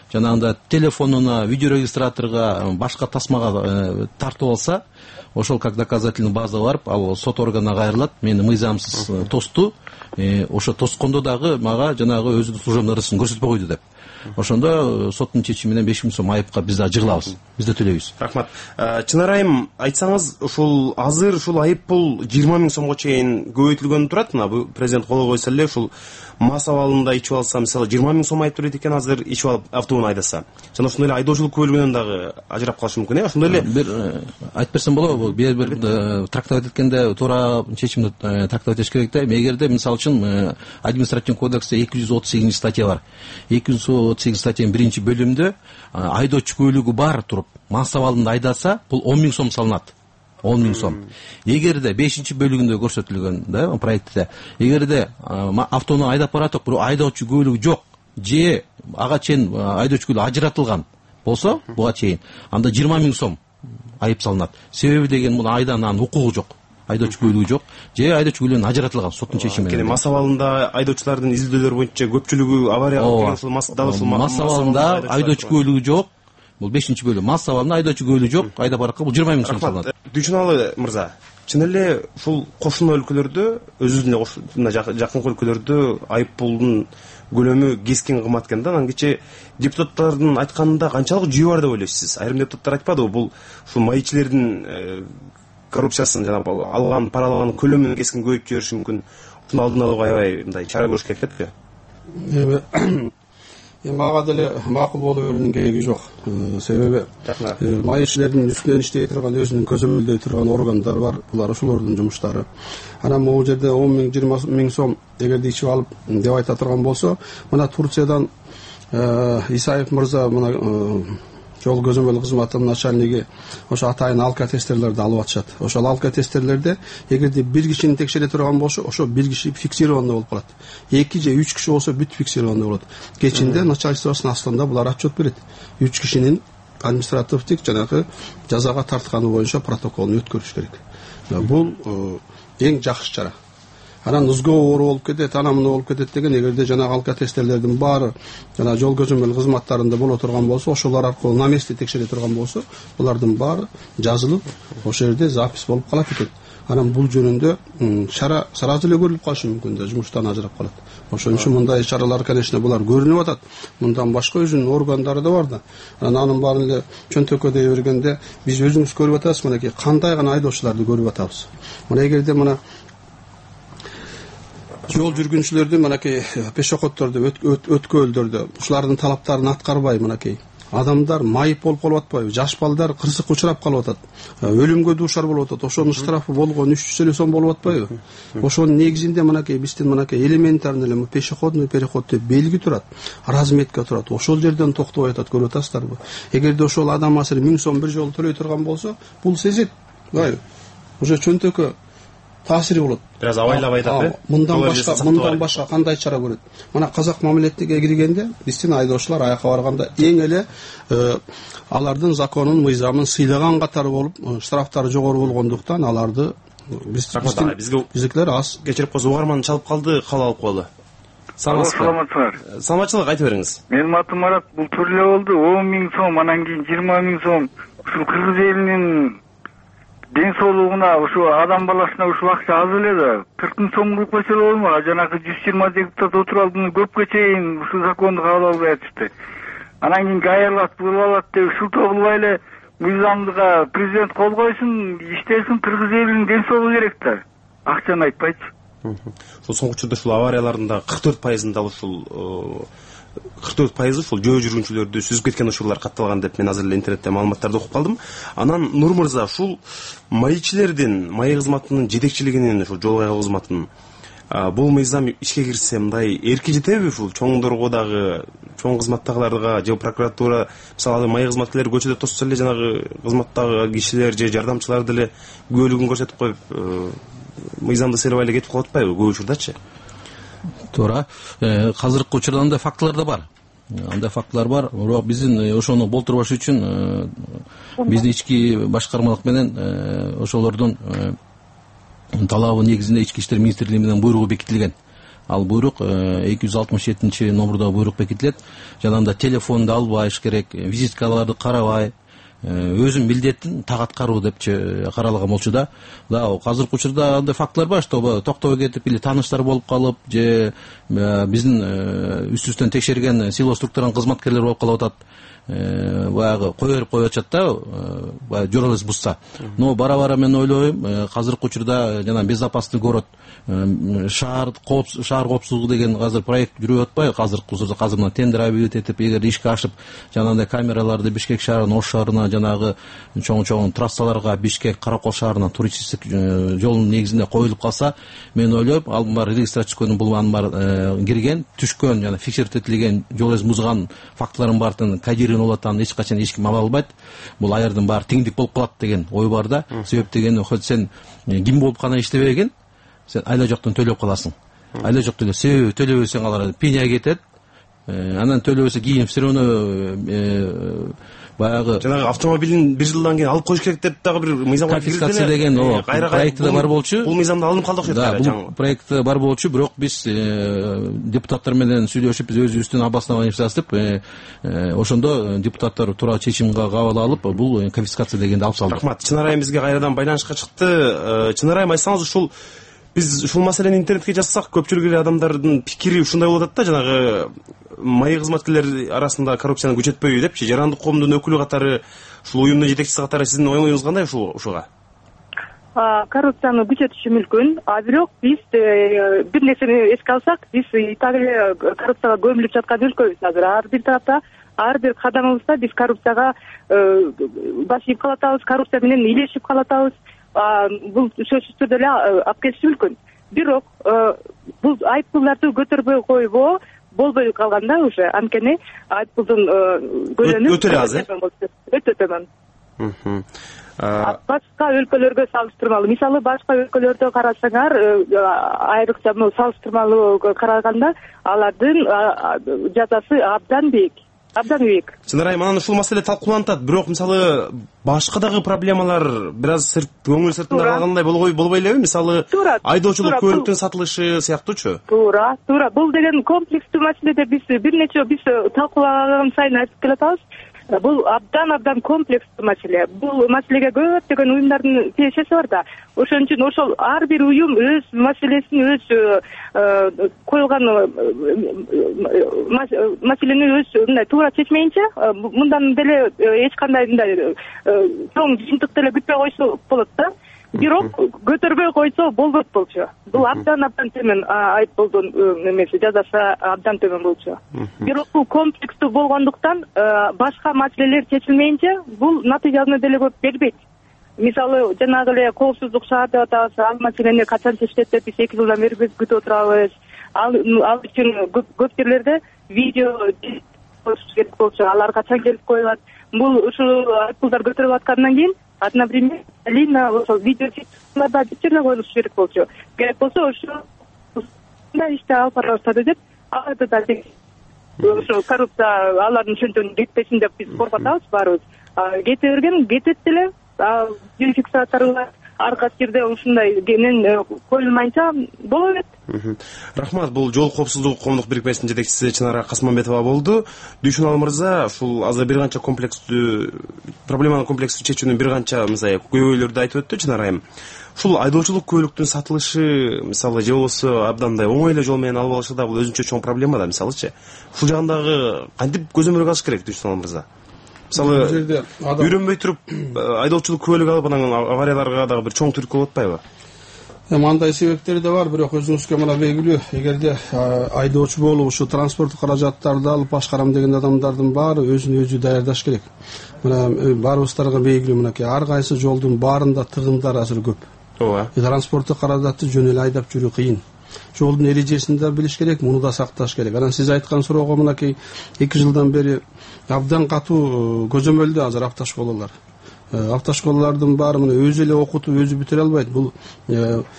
жанагындай телефонуна, видеорегистраторга, башка тасмага тартып алса, ошол как доказательный база барып, ал сот органына кайрылат. Мени мыйзамсыз тосту, ошо тоскондо дагы мага жанагы өзүнүн служебный көрсөтпөй койду деп. Ошондо соттун чечими менен беш миң сом айыпка биз да жыгылабыз, биз да төлөйбүз. Рахмат. Чынар айым, айтсаңыз, ушул азыр ушул айып бул жыйырма миң сомго чейин көбөйтүлгөнү турат. Мына бул президент кол койсо эле ушул мас абалында ичип алса, мисалы жыйырма миң сом айып төлөйт экен азыр ичип алып автоунаа айдаса. Жана ошондой эле айдоочулук көлүгүнөн дагы ажырап калышы мүмкүн, э? Ошондой эле бир айтып берсем болобу? Бир бир трактовать эткенде туура чечимди трактовать этиш керек да. Эгерде мисалы үчүн административный кодексте эки жүз отуз сегизинчи статья бар. эки жүз отуз сегизинчи статьянын биринчи бөлүмүндө айдоочу көлүгү бар туруп мас абалында айдаса, бул он миң сом салынат. он миң сом. Эгерде бешинчи бөлүгүндө көрсөтүлгөн да проектте, эгерде автоунаа айдап баратып, бирок айдоочу көлүгү жок, же ага чейин айдоочу көлүгү ажыратылган болсо, буга чейин, анда жыйырма миң сом айып салынат. Себеби деген бул айдананын укугу жок. Айдоочу көлүгү жок, же айдоочу көлүгүнөн ажыратылган соттун чечими менен. Мас абалында айдоочулардын изилдөөлөрү боюнча көпчүлүгү аварияга келген ушул мас абалында айдоочу көлүгү жок. Бул бешинчи бөлүм. Мас абалында айдоочу көлүгү жок, айдап баракка бул жыйырма миң сом салынат. Дүйшөналы мырза, чын эле ушул кошуна өлкөлөрдө, өзүбүздүн жакын өлкөлөрдө айып пулдун көлөмү кескин кымбат экен да. Анан кече депутаттардын айтканында канчалык жүйө бар деп ойлойсуз сиз? Айрым депутаттар айтпадыбы, бул ушул маичилердин коррупциясын жана алган пара алган көлөмүн кескин көбөйтүп жибериши мүмкүн. Ушуну алдын алууга аябай мындай чара көрүш керек деппи? Мага деле макул боло берүүнүн кереги жок. Себеби маишчилердин үстүнөн иштей турган, өзүнүн көзөмөлдөй турган органдар бар. Булар ошолордун жумуштары. Анан могу жерде он миң, жыйырма миң сом эгерде ичип алып деп айта турган болсо, мына Турциядан Исаев мырза мына жол көзөмөл кызматынын начальниги ошо атайын алкотестерлерди алып атышат. Ошол алкотестерлерде эгерде бир кишини текшере турган болсо, ошо бир киши фиксированный болуп калат. эки же үч киши болсо бүт фиксированный болот. Кечинде начальствосунун астында булар отчет берет. үч кишинин административдик жанагы жазага тартканы боюнча протоколун өткөрүш керек. Бул эң жакшы чара. Анан ызгоо болуп кетет, анан муну болуп кетет деген эгерде жанагы алкотестерлердин баары жана жол көзөмөл кызматтарында боло турган болсо, ошолор аркылуу на месте текшере турган болсо, булардын баары жазылып, ошол жерде запись болуп калат экен. Анан бул жөнүндө чара сразу эле көрүлүп калышы мүмкүн да, жумуштан ажырап калат. Ошон үчүн мындай чаралар, конечно, булар көрүнүп атат. Мындан башка өзүнүн органдары да бар да. Анан анын баарын эле чөнтөккө дей бергенде биз өзүбүз көрүп атабыз, мынакей кандай гана айдоочуларды көрүп атабыз. Мына эгерде мына жол жүргүнчүлөрдү мынакей пешеходдорду, өткөлдөрдү ушулардын талаптарын аткарбай мынакей адамдар майып болуп калып атпайбы? Жаш балдар кырсыкка учурап калып атат. Өлүмгө дуушар болуп атат. Ошонун штрафы болгон үч жүз элүү сом болуп атпайбы? Ошонун негизинде мынакей биздин мынакей элементарный эле пешеходный переход деп белги турат, разметка турат. Ошол жерден токтобой атат, көрүп атасыздарбы? Эгерде ошол адам асыр миң сом бир жолу төлөй турган болсо, бул сезет. Уже чөнтөккө таасири болот. Бираз абайлап айтат, э? Мындан башка, мындан башка кандай чара көрөт? Мына казак мамилетиге киргенде, биздин айдоочулар аякка барганда эң эле алардын законун, мыйзамын сыйлаган катары болуп, штрафтары жогору болгондуктан аларды биздин биздикилер аз. Кечирип койсо, угарман чалып калды, кабыл алып коелу. Саламатсыздар. Саламатчылык, айта бериңиз. Менин атым Марат, бул түрлө болду. он миң сом, анан кийин жыйырма миң сом. Ушул кыргыз элинин ден соолугуна, ушу адам баласына ушул акча аз эле да. кырк миң сом кылып койсо болбойбу? Жанагы жүз жыйырма депутат отуруп алдыны көпкө чейин ушул законду кабыл албай атышты. Анан кийин кайрылат, кылып алат деп шылтоо кылбай эле мыйзамдыга президент кол койсун, иштесин, кыргыз элинин ден соолугу керек да. Акчаны айтпайчы. Ушул соңку учурда ушул авариялардын да кырк төрт пайызында ушул кырк төрт пайызы ушул жөө жүргүнчүлөрдү сүзүп кеткен учурлар катталган деп мен азыр эле интернетте маалыматтарды окуп калдым. Анан Нур мырза, ушул майчилердин, май кызматынын жетекчилигинин, ушул жол кайгоо кызматынын бул мыйзам ишке кирсе мындай эрки жетеби ушул чоңдорго дагы, чоң кызматтагыларга же прокуратура, мисалы май кызматкерлери көчөдө тосса эле жанагы кызматтагы кишилер же жардамчылар деле күбөлүгүн көрсөтүп коюп мыйзамды сербай эле кетип калып атпайбы көп учурдачы? Туура. Азыркы учурда андай фактылар да бар. Андай фактылар бар. Бирок биздин ошону болтурбаш үчүн биздин ички башкармалык менен ошолордун талабы негизинде Ички иштер министрлиги менен буйругу бекитилген. ал буйрук эки жүз алтымыш жетинчи номурдагы буйрук бекитилет. Жанагындай телефонду албаш керек, визиткаларды карабай, өзүн милдетин так аткаруу депчи каралган болчу да. Азыркы учурда андай фактылар бар, что токтобой кетип или тааныштар болуп калып, же биздин үстүбүздөн текшерген сило структуранын кызматкерлери болуп калып атат. Баягы кое берип коюп атышат да, баягы журналист бузса. Но бара бара мен ойлойм, азыркы учурда жана безопасный город, шаар шаар коопсуздугу деген азыр проект жүрүп атпайбы? Азыркы учурда азыр мына тендер объявить этип, эгер ишке ашып, жанагындай камераларды Бишкек шаарына, Ош шаарына, жанагы чоң-чоң трассаларга, Бишкек, Каракол шаарына туристтик жолдун негизинде коюлуп калса, мен ойлойм, ал бар регистрациянын булган бар кирген, түшкөн, жана фиксировать этилген жол музган фактылардын баарын кодирован болуп атканын эч качан эч ким ала албайт. Бул аярдын баары теңдик болуп калат деген ой бар да. Себеп деген хоть сен ким болуп гана иштебеген, сен айла жоктон төлөп каласың. Айла жок төлө, себеби төлөбөсөң алар пеня кетет. Анан төлөбөсө кийин все равно баягы жанагы автомобилин бир жылдан кийин алып коюш керек деп дагы бир мыйзамга конфискация деген проектте бар болчу. Бул мыйзамда алынып калды окшойт. Да, бул проектте бар болчу, бирок биз депутаттар менен сүйлөшүп, биз өзүбүздүн обоснование жасап, ошондо депутаттар туура чечим кабыл алып, бул конфискация дегенди алып салды. Рахмат. Чынар айым бизге кайрадан байланышка чыкты. Чынар айым, айтсаңыз, ушул биз ушул маселени интернетке жазсак, көпчүлүк эле адамдардын пикири ушундай болуп атат да, жанагы майы кызматкерлер арасында коррупцияны күчөтпөйбү депчи. Жарандык коомдун өкүлү катары, ушул уюмдун жетекчиси катары сиздин оюңуз кандай ушул ушуга? Коррупцияны күчөтүшү мүмкүн, а бирок биз бир нерсени эске алсак, биз так эле коррупцияга көмүлүп жаткан өлкөбүз азыр. Ар бир тарапта, ар бир кадамыбызда биз коррупцияга баш ийип калатабыз, коррупция менен илешип калатабыз. Бул сөзсүз түрдө эле алып келиши мүмкүн. Бирок бул айыппулдарды көтөрбөй койбоо болбой калганда уже, анткени айыппулдун көлөмү өтө аз, өтө төмөн. Башка өлкөлөргө салыштырмалуу, мисалы башка өлкөлөрдө карасаңар, айрыкча салыштырмалуу караганда алардын жазасы абдан бийик. Абдан бийик. Чынар айым, анан ушул маселе талкууланат, бирок мисалы башка дагы проблемалар бир аз көңүл сыртында калгандай болбой элеби? Мисалы айдоочулук көлүктүн сатылышы сыяктуучу. Туура, туура. Бул деген комплекстүү маселеде биз бир нече биз талкуулаган сайын айтып келатабыз. Бул абдан абдан комплекстүү маселе. Бул маселеге көптөгөн уюмдардын тиешеси бар да. Ошон үчүн ошол ар бир уюм өз маселесин, өз коюлган маселени өз мындай туура чечмейинче, мындан деле эч кандай мындай чоң жыйынтык деле күтпөй койсо болот да. Бирок көтөрбөй койсо болбойт болчу. Бул абдан абдан төмөн айыппулдун эмеси, жазасы абдан төмөн болчу. Бирок бул комплекстүү болгондуктан башка маселелер чечилмейинче бул натыйжаны деле көп бербейт. Мисалы жанагы эле коопсуздук шаар деп атабыз, ал маселени качан чечилет деп биз эки жылдан бери биз күтүп отурабыз. Ал ал үчүн көп жерлерде видео керек болчу, алар качан келип коюлат. Бул ушул айыппулдар көтөрүлүп аткандан кийин, например, лина ошол видео чечилганда бир коюлуш керек болчу. Керек болсо ошол иште алып барышат деп, аларды да ошол коррупция алардын чөнтөн кетпесин деп биз коркутабыз баарыбыз. Кете берген кетет деле, фиксаторлор ар кайсы жерде ушундай менен коюлмайынча боло берет. Рахмат, бул жол коопсуздугу коомдук бирикмесинин жетекчиси Чынара Касманбетова болду. Дүйшүналы мырза, ушул азыр бир канча комплекстүү проблеманы комплекстүү чечүүнүн бир канча мисалы көйгөйлөрдү айтып өттү Чынара айым. Ушул айдоочулук көлүктүн сатылышы, мисалы же болбосо абдандай оңой эле жол менен алып алышы да бул өзүнчө чоң проблема да, мисалычы. Ушул жагындагы кантип көзөмөлгө алыш керек Дүйшүналы мырза? Мисалы үйрөнбөй туруп айдоочулук көлүк алып анан аварияларга дагы бир чоң түрткү болуп атпайбы? Эми андай себептери да бар, бирок өзүңүзгө мына белгилүү, эгерде айдоочу болуп ушу транспорттук каражаттарды алып башкарам деген адамдардын баары өзүн өзү даярдаш керек. Мына баарыбыздарга белгилүү, мынакей ар кайсы жолдун баарында тыгындар азыр көп. Ооба. Транспорттук каражатты жөн эле айдап жүрүү кыйын. Жолдун эрежесин да билиш керек, муну да сакташ керек. Анан сиз айткан суроого мынакей эки жылдан бери абдан катуу көзөмөлдө азыр автошколалар. Автошколалардын баары мына өзү эле окутуп, өзү бүтүрө албайт. Бул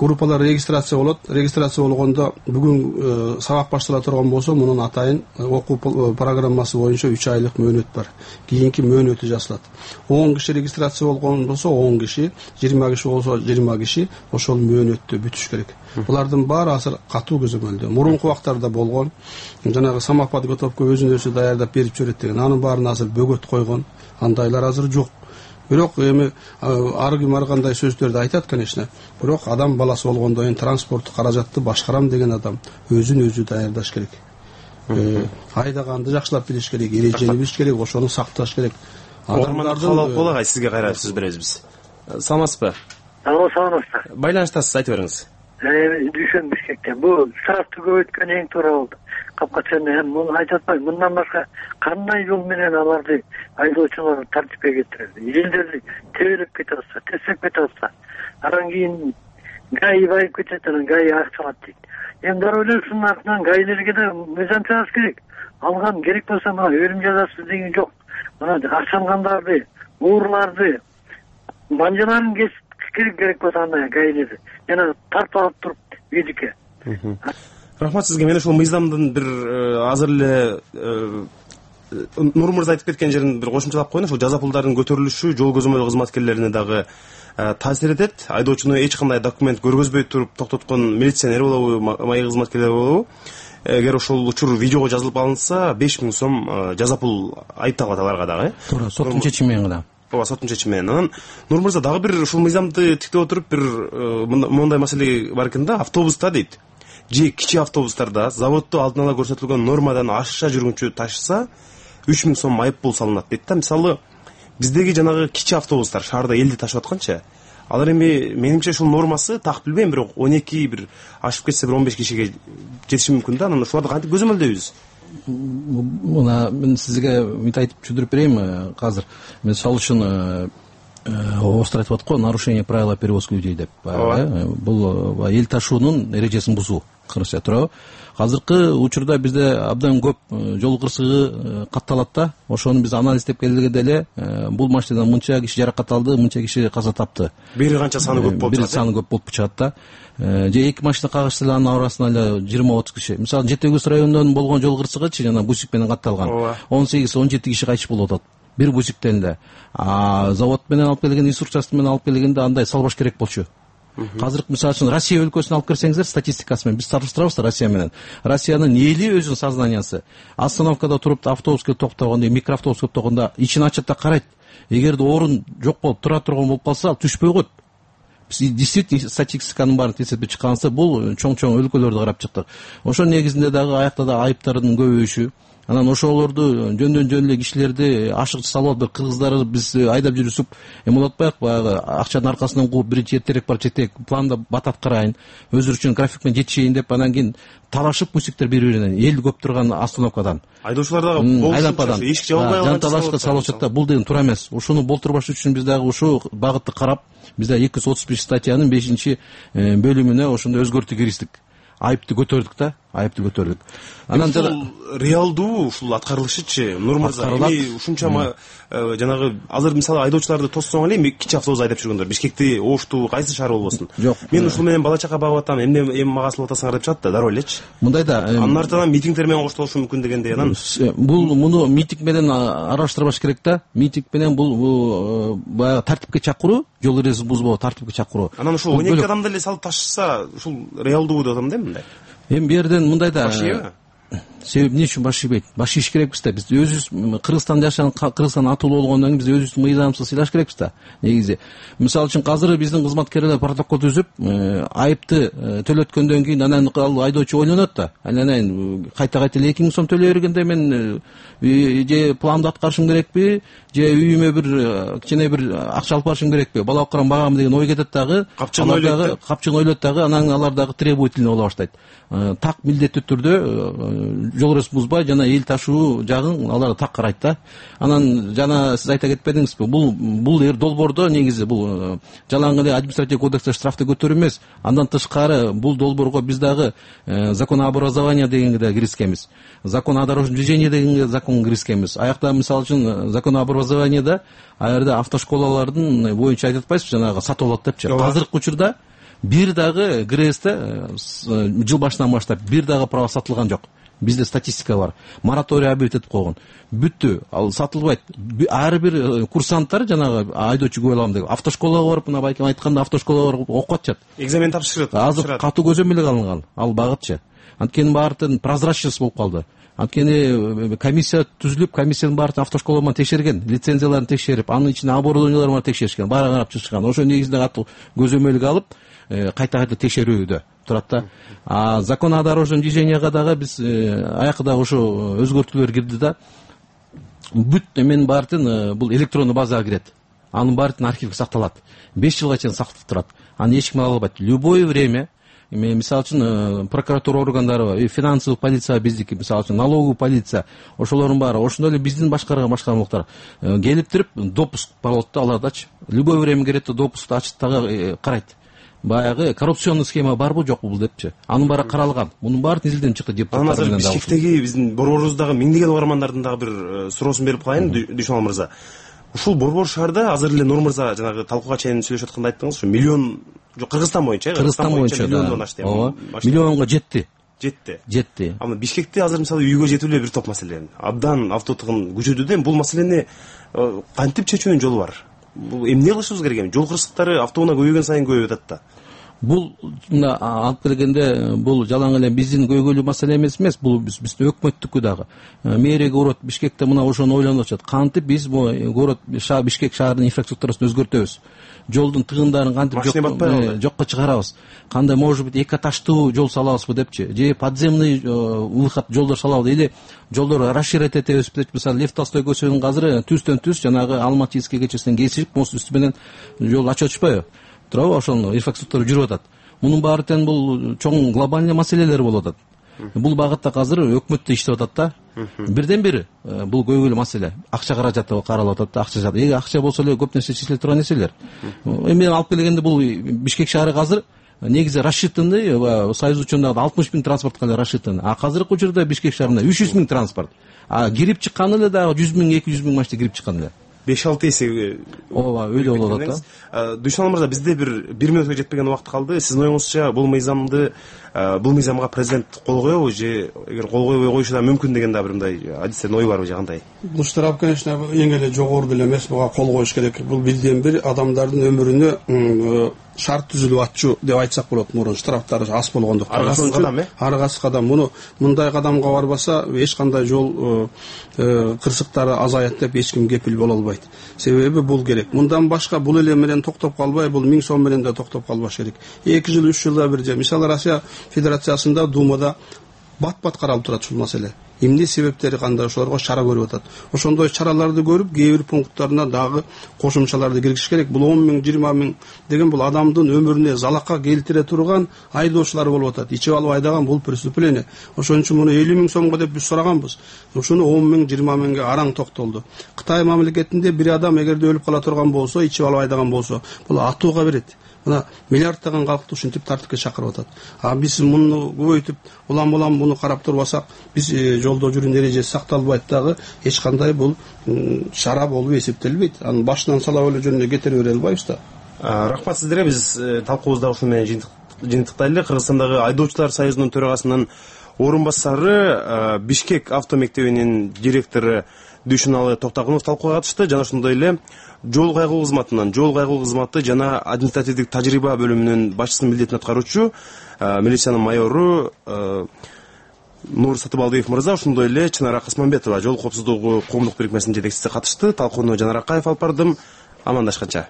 группалар регистрация болот. Регистрация болгондо бүгүн сабак баштала турган болсо, мунун атайын окуу программасы боюнча үч айлык мөөнөт бар. Кийинки мөөнөтү жасалат. он киши регистрация болгон болсо он киши, жыйырма киши болсо жыйырма киши ошол мөөнөттү бүтүш керек. Булардын баары азыр катуу көзөмөлдө. Мурунку убактарда болгон, жанагы самак подготовка өзүн өзү даярдап берип жүрөт деген. Анын баарын азыр бөгөт койгон. Андайлар азыр жок. Бирок эми ар ким ар кандай сөздөрдү айтат, конечно. Бирок адам баласы болгондон кийин транспорттук каражатты башкарам деген адам өзүн өзү даярдаш керек. Айдаганды жакшылап билиш керек, эрежени билиш керек, ошону сакташ керек. Ормандарды кабыл болгай сизге кайра сөз беребиз биз. Саламатсызбы? Саламатсызбы. Байланыштасыз, айтып бериңиз. Дүйшөн Бишкектен. Бул штрафты көбөйткөн эң туура болду. Капкачаны муну айтып атпайм. Мындан башка кандай жол менен аларды айдоочуларды тартипке кетирет? Элдерди тебелеп кетип атса, тесеп кетип атса, анан кийин гай байып кетет, анан гай акчалат дейт. Эми дароо эле ушунун артынан гайлерге да мыйзам чыгаш керек. Алган керек болсо мына өлүм жазасы деген жок. Мына акчалгандарды, уурларды, манжаларын кесип керек керек болсо андай гайлерди жана тартып алып туруп үйдүккө. Рахмат сизге. Мен ошол мыйзамдын бир азыр эле Нур мырза айтып кеткен жерин бир кошумчалап коеюн. Ошол жаза пулдардын көтөрүлүшү жол көзөмөл кызматкерлерине дагы таасир этет. Айдоочуну эч кандай документ көргөзбөй туруп токтоткон милиционер болобу, маек кызматкерлери болобу, эгер ошол учур видеого жазылып алынса беш миң сом жаза пул айыпталат аларга дагы. Туура, соттун чечими менен гана. Ооба, соттун чечими менен. Анан Нур мырза дагы бир ушул мыйзамды тиктеп отуруп бир мондай маселе бар экен да, автобуста дейт. Же кичи автобустарда заводдо алдын ала көрсөтүлгөн нормадан ашыша жүргүнчү ташыса үч миң сом айып пул салынат дейт да. Мисалы биздеги жанагы кичи автобустар шаарда элди ташып атканча, алар эми менимче ушул нормасы так билбейм, бирок он эки бир ашып кетсе бир он беш кишиге жетиши мүмкүн да. Анан ушуларды кантип көзөмөлдөйбүз? Мына мен сизге мынтип айтып түшүндүрүп берейин. Азыр мен мисалы үчүн орустар айтып атат го, нарушение правила перевозки людей деп. Бул эл ташуунун эрежесин бузуу кыргызча туурабы? Азыркы учурда бизде абдан көп жол кырсыгы катталат да. Ошону биз анализдеп келгенде эле бул машинадан мынча киши жаракат алды, мынча киши каза тапты. Бир канча саны көп болуп чыгат. Бир саны көп болуп чыгат да. Же эки машина кагышса эле анын арасында эле жыйырма отуз киши. Мисалы Жети Өгүз районунан болгон жол кырсыгычы жана бусик менен катталган. он сегиз он жети киши кайтыш болуп атат. Бир бусиктен эле. А завод менен алып келген, инструкциясы менен алып келгенде андай салбаш керек болчу. Азыр мисалы үчүн Россия өлкөсүн алып келсеңиздер, статистикасы менен биз салыштырабыз Россия менен. Россиянын эли өзүнүн сознаниясы. Остановкада туруп автобуска токтогондо, микроавтобуска токтогондо ичин ачат да карайт. Эгерде орун жок болуп тура турган болуп калса, түшпөй койт. Биз действительно статистиканын баарын тескерип чыкканса, бул чоң-чоң өлкөлөрдү карап чыктык. Ошол негизинде дагы аякта да айыптардын көбөйүшү, анан ошолорду жөндөн жөн эле кишилерди ашык салып бир кыргыздар биз айдап жүрүшүп, эми болуп атпайбы, баягы акчанын аркасынан кууп биринчи эртерээк бар жетек планда батат карайын, өзүр үчүн график менен жетишейин деп анан кийин талашып бусиктер бири-биринен эл көп турган остановкадан. Айдоочулар дагы айланпадан эшик жабылбай калган жанталашка салышат да. Бул деген туура эмес. Ушуну болтурбаш үчүн биз дагы ушу багытты карап, бизде эки жүз отуз беш статьянын бешинчи бөлүмүнө ошондой өзгөртүү киргиздик. Айыпты көтөрдүк да, айыпты көтөрдүк. Анан реалдуу ушул аткарылышычы Нур мырза, эми ушунча жанагы азыр мисалы айдоочуларды тоссоң эле эми кичи автобус айдап жүргөндөр Бишкекти, Ошту, кайсы шаар болбосун. Жок. Мен ушул менен бала чака багып атам, эмне эми мага асылып атасыңар деп чыгат да, дароо элечи. Мындай да. Анын артынан митингдер менен коштолушу мүмкүн дегендей анан. Бул муну митинг менен араштырбаш керек да. Митинг менен бул баягы тартипке чакыруу, жол эрежесин бузбоо, тартипке чакыруу. Анан ушул он эки адамды эле салып ташыса, ушул реалдуу деп атам да мындай. Эми бу жерден мындай да. Себеп эмне үчүн баш ийбейт? Баш ийиш керекпиз да. Биз өзүбүз Кыргызстанда жашаган, Кыргызстан атуулуу болгондон кийин биз өзүбүздүн мыйзамыбызды сыйлаш керекпиз да. Негизи. Мисалы үчүн азыр биздин кызматкерлер протокол түзүп, айыпты төлөткөндөн кийин анан айдоочу ойлонот да. Анан кайта-кайта эле эки миң сом төлөй бергенде мен же планды аткарышым керекпи, же үйүмө бир кичине бир акча алып барышым керекпи, бала окурам багам деген ой кетет дагы. Капчыгын ойлойт дагы, анан алар дагы требовательный боло баштайт. Так милдеттүү түрдө жол эрежесин бузбай жана эл ташуу жагын алар так карайт да. Анан жана сиз айта кетпедиңизби, бул бул эр долбоордо негизи бул жалаң эле административдик кодексте штрафты көтөрүү эмес. Андан тышкары бул долбоорго биз дагы законообразование дегенге да киргизгенбиз. Закон о дорожном движении дегенге закон киргизгенбиз. Аякта мисалы үчүн законообразованиеда аерде автошколалардын боюнча айтып атпайсызбы, жанагы сатып алат депчи. Азыркы учурда бир дагы ГРСте жыл башынан баштап бир дагы права сатылган жок. Бизде статистика бар. Мораторий объявить этип койгон. Бүттү. Ал сатылбайт. Ар бир курсанттар жанагы айдоочу көө алам деп автошколага барып, мына байкем айтканда автошколага барып окуп атышат. Экзамен тапшырат. Азыр катуу көзөмөлгө алынган. Ал багытчы. Анткени баардын прозрачность болуп калды. Анткени комиссия түзүлүп, комиссиянын баарын автошколаларын текшерген, лицензияларын текшерип, анын ичинде оборудованияларын текшеришкен, баары карап чыгышкан. Ошо негизинде катуу көзөмөлгө алып, кайта-кайта текшерүүдө турат да. А закон о дорожном движенияга дагы биз аякы дагы ошо өзгөртүүлөр кирди да. Бүт эменин баардын бул электрондуу базага кирет. Анын баардын архивге сакталат. беш жылга чейин сакталып турат. Аны эч ким ала албайт. Любой время мисалы үчүн прокуратура органдары, финансовый полиция биздики, мисалы үчүн налоговый полиция, ошолордун баары, ошондой эле биздин башкарган башкармалыктар келип туруп допуск болот да алардачы. Любой время кирет да допускту ачып дагы карайт. Баягы коррупционный схема барбы жокпу бул депчи. Анын баары каралган. Мунун баары изилденип чыкты депутаттар менен. Азыр Бишкектеги биздин борборубуздагы миңдеген угармандардын дагы бир суроосун берип коеюн, Дүйшөналы мырза. Ушул борбор шаарда азыр эле Нур мырза жанагы талкууга чейин сүйлөшүп атканда айттыңыз, ушу миллион жок Кыргызстан боюнча, Кыргызстан боюнча миллиондон ашты. Ооба, миллионго жетти. Жетти. Жетти. Ама Бишкекте азыр мисалы үйгө жетүү эле бир топ маселе. Абдан автотугун күчөдү да, бул маселени кантип чечүүнүн жолу бар? Бул эмне кылышыбыз керек? Жол кырсыктары автоунаа көбөйгөн сайын көбөйүп атат да. Бул мына алып келгенде бул жалаң эле биздин көйгөйлүү маселе эмес эмес, бул биздин өкмөттүкү дагы. Мэрия город Бишкекте мына ошону ойлонуп атышат. Кантип биз бул город Бишкек шаарынын инфраструктурасын өзгөртөбүз? Жолдун тыгындарын кантип жокко чыгарабыз? Кандай, может быть, эки таштуу жол салабызбы депчи? Же подземный выход жолдор салабыз? Или жолдор расширять этебизби депчи? Мисалы, Лев Толстой көчөсүнүн азыр түстөн түз жанагы Алматы-Иски көчөсүнөн кесип, мост үстү менен жол ачып атышпайбы? Туурабы, ошол инфраструктура жүрүп атат. Мунун баары тең бул чоң глобальный маселелер болуп атат. Бул багытта азыр өкмөт да иштеп атат да. Бирден бири бул көйгөйлүү маселе. Акча каражаты каралып атат да, акча. Эги акча болсо эле көп нерсе чечиле турган нерселер. Эми алып келгенде бул Бишкек шаары азыр негизи расчитанный, Союз учурунда алтымыш миң транспортко эле расчитанный. А азыркы учурда Бишкек шаарында үч жүз миң транспорт. А кирип чыкканы эле дагы жүз миң, эки жүз миң машина кирип чыккан эле. беш алты эсе. Ооба, өйдө болот да. Дүйшөналы мырза, бизде бир бир мүнөткө жетпеген убакыт калды. Сиздин оюңузча бул мыйзамды, бул мыйзамга президент кол коебу же эгер кол койбой коюшу да мүмкүн деген да бир мындай адистердин ою барбы же кандай? Бул штраф, конечно, эң эле жогору эле эмес, буга кол коюш керек. Бул бирден бир адамдардын өмүрүнө шарт түзүлүп атчу деп айтсак болот. Мурун штрафтары аз болгондуктан. Аргасыз кадам, э? Аргасыз кадам. Муну мындай кадамга барбаса, эч кандай жол кырсыктары азаят деп эч ким кепил боло албайт. Себеби бул керек. Мындан башка бул эле менен токтоп калбай, бул миң сом менен да токтоп калбаш керек. эки жыл, үч жылда бир же. Мисалы, Россия Федерациясында Думада бат-бат каралып турат ушул маселе. Эмне себептери кандай, ошолорго чара көрүп атат. Ошондой чараларды көрүп, кээ бир пункттарына дагы кошумчаларды киргизиш керек. Бул он миң, жыйырма миң деген бул адамдын өмүрүнө залакка келтире турган айдоочулар болуп атат. Ичип алып айдаган бул преступление. Ошон үчүн муну элүү миң сомго деп биз сураганбыз. Ушуну он миң, жыйырма миңге араң токтолду. Кытай мамлекетинде бир адам эгерде өлүп кала турган болсо, ичип алып айдаган болсо, бул атууга берет. Мына миллиардтаган калкты ушинтип тартипке чакырып атат. А биз муну көбөйтүп, улам-улам муну карап турбасак, биз жолдо жүрүү эрежеси сакталбайт дагы, эч кандай бул чара болуп эсептелбейт. Анын башынан салап эле жөнүндө кетире бере албайбыз да. Рахмат сиздерге. Биз талкуубузда ушуну менен жыйынтыктайлы. Кыргызстандагы айдоочулар союзунун төрагасынын орун басары, Бишкек авто мектебинин директору Дүйшөналы Токтогунов талкууга катышты. Жана ошондой эле жол кайгуу кызматынан, жол кайгуу кызматы жана административдик тажрыйба бөлүмүнүн башчысынын милдетин аткаруучу милициянын майору Нур Сатыбалдиев мырза, ошондой эле Чынара Касманбетова, жол коопсуздугу коомдук бирикмесинин жетекчиси катышты. Талкууну Жанар Акаев алып бардым. Амандашканча.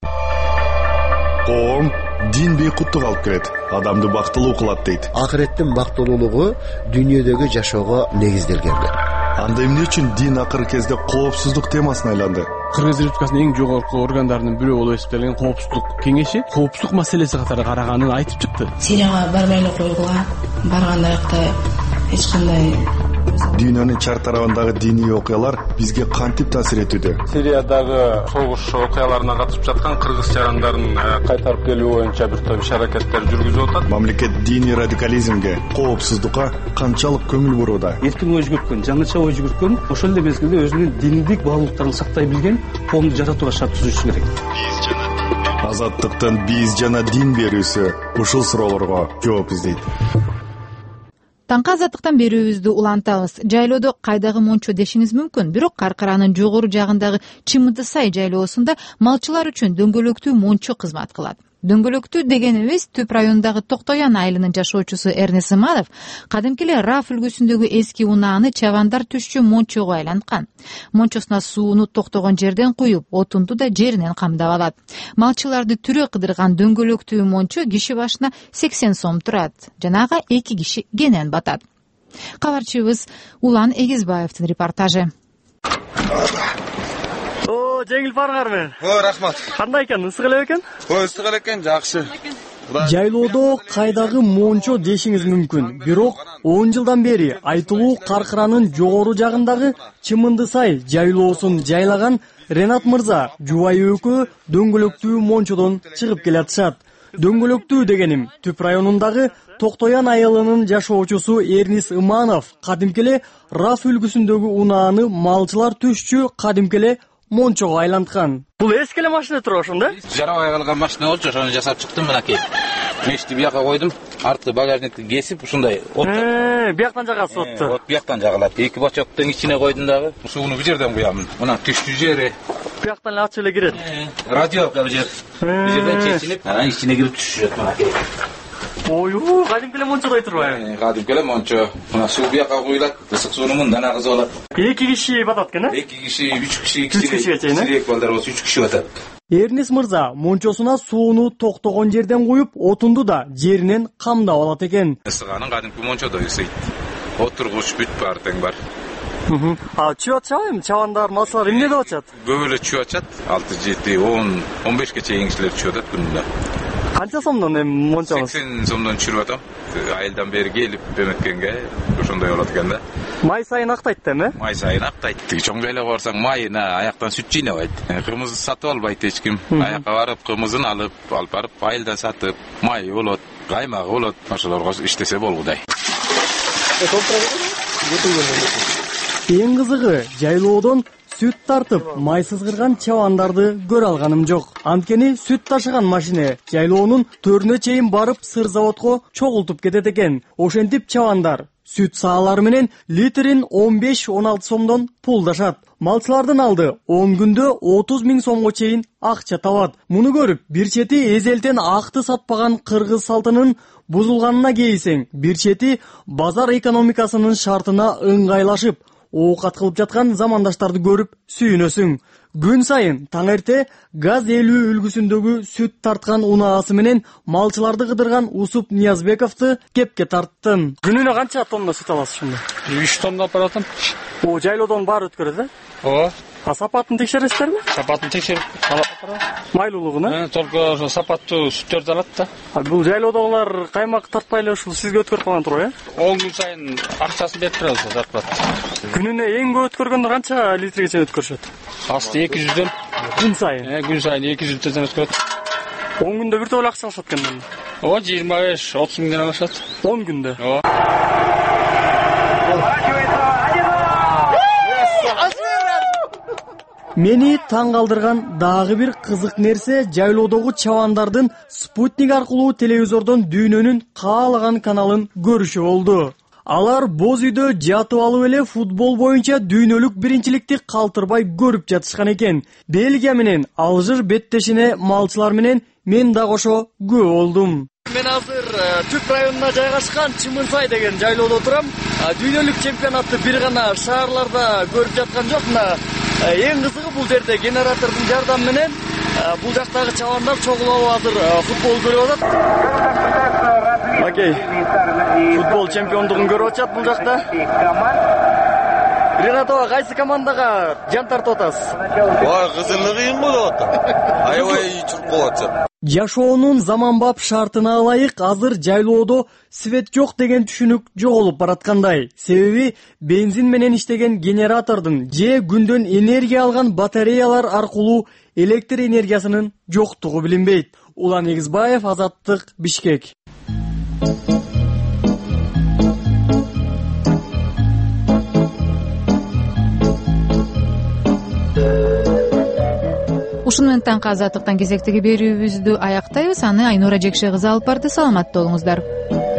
Коом дин бейкуттук алып келет, адамды бактылуу кылат дейт. Акыреттин бактылуулугу дүйнөдөгү жашоого негизделген. Анда эмне үчүн дин акыркы кезде коопсуздук темасына айланды? Кыргыз Республикасынын эң жогорку органдарынын бирөө болуп эсептелген коопсуздук кеңеши коопсуздук маселеси катары караганын айтып чыкты. Сирияга барбай эле койгула, баргандайыкта эч кандай Дүйнөнүн чар тарабындагы диний окуялар бизге кантип таасир этүүдө? Сириядагы согуш окуяларына катышып жаткан кыргыз жарандарын кайтарып келүү боюнча бир топ иш-аракеттер жүргүзүп атат. Мамлекет диний радикализмге, коопсуздукка канчалык көңүл бурууда? Эркин ой жүгүрткөн, жаңыча ой жүгүрткөн, ошол эле мезгилде өзүнүн диндик баалуулуктарын сактай билген коомду жаратууга шарт түзүш керек. Азаттыктын биз жана дин берүүсү ушул суроолорго жооп издейт. Таңкы азаттыктан берүүбүздү улантабыз. Жайлоодо кайдагы мончо дешиңиз мүмкүн, бирок каркаранын жогору жагындагы Чымындысай жайлоосунда малчылар үчүн дөңгөлөктүү мончо кызмат кылат. Дөңгөлөктүү дегенибиз Түп районундагы Токтоян айылынын жашоочусу Эрнес Иманов кадимки эле Раф үлгүсүндөгү эски унааны чабандар түшчү мончого айланткан. Мончосуна сууну токтогон жерден куюп, отунду да жеринен камдап алат. Малчыларды түрө кыдырган дөңгөлөктүү мончо киши башына сексен сом турат. Жанагы эки киши кенен батат. Кабарчыбыз Улан Эгизбаевдин репортажы. О, жеңил барыңарбы? О, рахмат. Кандай экен, ысык эле экен? О, ысык эле экен, жакшы. Жайлоодо кайдагы мончо дешиңиз мүмкүн, бирок он жылдан бери айтылуу каркыранын жогору жагындагы Чымындысай жайлоосун жайлаган Ренат мырза жубайы экөө дөңгөлөктүү мончодон чыгып келатышат. Дөңгөлөктүү дегеним Түп районундагы Токтоян айылынын жашоочусу Эрнес Иманов кадимки эле Раф үлгүсүндөгү унааны малчылар түшчү кадимки эле мончого айланткан. Бул эски эле машина туруп ошондо? Жарабай калган машина болчу, ошону жасап чыктым мынакей. Мешти бияка койдум, арты багажникти кесип ушундай от. Э, бияктан жагасыз отту. От бияктан жагалат. Эки бочоктун ичине койдум дагы. Сууну бу жерден куямын. Мына түштүү жери. Бияктан эле ачып эле кирет. Радиока бу жер. Бу жерден чечинип, анан ичине кирип түшүшөт мынакей. Ой, кадимки эле мончодой турбайбы? Кадимки эле мончо. Мына суу бияка куюлат, ысык сууну мындан агызып алат. Эки киши батат экен, э? Эки киши, үч киши, кичирээк балдар болсо үч киши батат. Эрнес мырза мончосуна сууну токтогон жерден куюп, отунду да жеринен камдап алат экен. Ысыганын кадимки мончодой ысыйт. Отургуч бүт бар тең бар. А чүй атышабы эми чабандар, малчылар эмне деп атышат? Көп эле чүй атышат. алты, жети, он, он бешке чейин кишилер чүй атат күнүнө. Канча сомдон эми мончоңуз? сексен сомдон чүрүп атам. Айылдан бери келип эметкенге ошондой болот экен да. Май сайын актайт да эми? Май сайын актайт. Чоң жайлоого барсаң майына аяктан сүт жыйнабайт. Кырмызы сатып албайт эч ким. Аякка барып кырмызын алып, алып барып айылдан сатып, май болот, каймагы болот. Ошолорго иштесе болгудай. Эң кызыгы жайлоодон сүт тартып, май сызгырган чабандарды көрө алганым жок. Анткени сүт ташыган машина жайлоонун төрүнө чейин барып сыр заводко чогултуп кетет экен. Ошентип чабандар сүт саалары менен литрин он беш он алты сомдон пулдашат. Малчылардын алды он күндө отуз миң сомго чейин акча табат. Муну көрүп, бир чети эзелтен акты сатпаган кыргыз салтынын бузулганына кейисең, бир чети базар экономикасынын шартына ыңгайлашып, оокат кылып жаткан замандаштарды көрүп сүйүнөсүң. Күн сайын таң эрте газ элүү үлгүсүндөгү сүт тарткан унаасы менен малчыларды кыдырган Усуп Ниязбековду кепке тарттым. Күнүнө канча тонна сүт аласыз ушунда? үч тонна баратам. О, жайлоодон баары өткөрөт, э? Ооба. А сапатын текшересиздерби? Сапатын текшерип алып барам. Майлуулугун, э? Только ошо сапаттуу сүттөрдү алат да. Бул жайлоодогулар каймак тартпай эле ушул сизге өткөрүп калган турбайбы, э? он күн сайын акчасын берип турабыз, зарплата. Күнүнө эң көп өткөргөндө канча литрге чейин өткөрүшөт? Асты эки жүздөн. Күн сайын? Э, күн сайын эки жүз литрден өткөрөт. он күндө бир топ акча алышат экен. Ооба, жыйырма беш отуз миңден алышат. он күндө? Ооба. Мени таң калтырган дагы бир кызык нерсе жайлоодогу чабандардын спутник аркылуу телевизордон дүйнөнүн каалаган каналын көрүшү болду. Алар боз үйдө жатып алып эле футбол боюнча дүйнөлүк биринчиликти калтырбай көрүп жатышкан экен. Бельгия менен Алжир беттешине малчылар менен мен да кошо күбө болдум. Мен азыр Түп районуна жайгашкан Чымындысай деген жайлоодо турам. Дүйнөлүк чемпионатты бир гана шаарларда көрүп жаткан жок. Мына эң кызыгы бул жерде генератордун жардамы менен бул жактагы чабандар чогулуп азыр футбол көрүп атат. Окей. Футбол чемпиондугун көрүп атышат бул жакта. Ренат ага кайсы командага жан тартып атасыз? Ой, кызылы кыйын болуп атат. Аябай чурк болуп атат. Жашоонун заманбап шартына ылайык азыр жайлоодо свет жок деген түшүнүк жоголуп бараткандай. Себеби бензин менен иштеген генератордун же күндөн энергия алган батареялар аркылуу электр энергиясынын жоктугу билинбейт. Улан Эгизбаев, Азаттык, Бишкек. ушуну менен таңкы азаттыктан кезектеги берүүбүздү аяктайбыз. Аны Айнура Жекше кызы алып барды. Саламатта болуңуздар.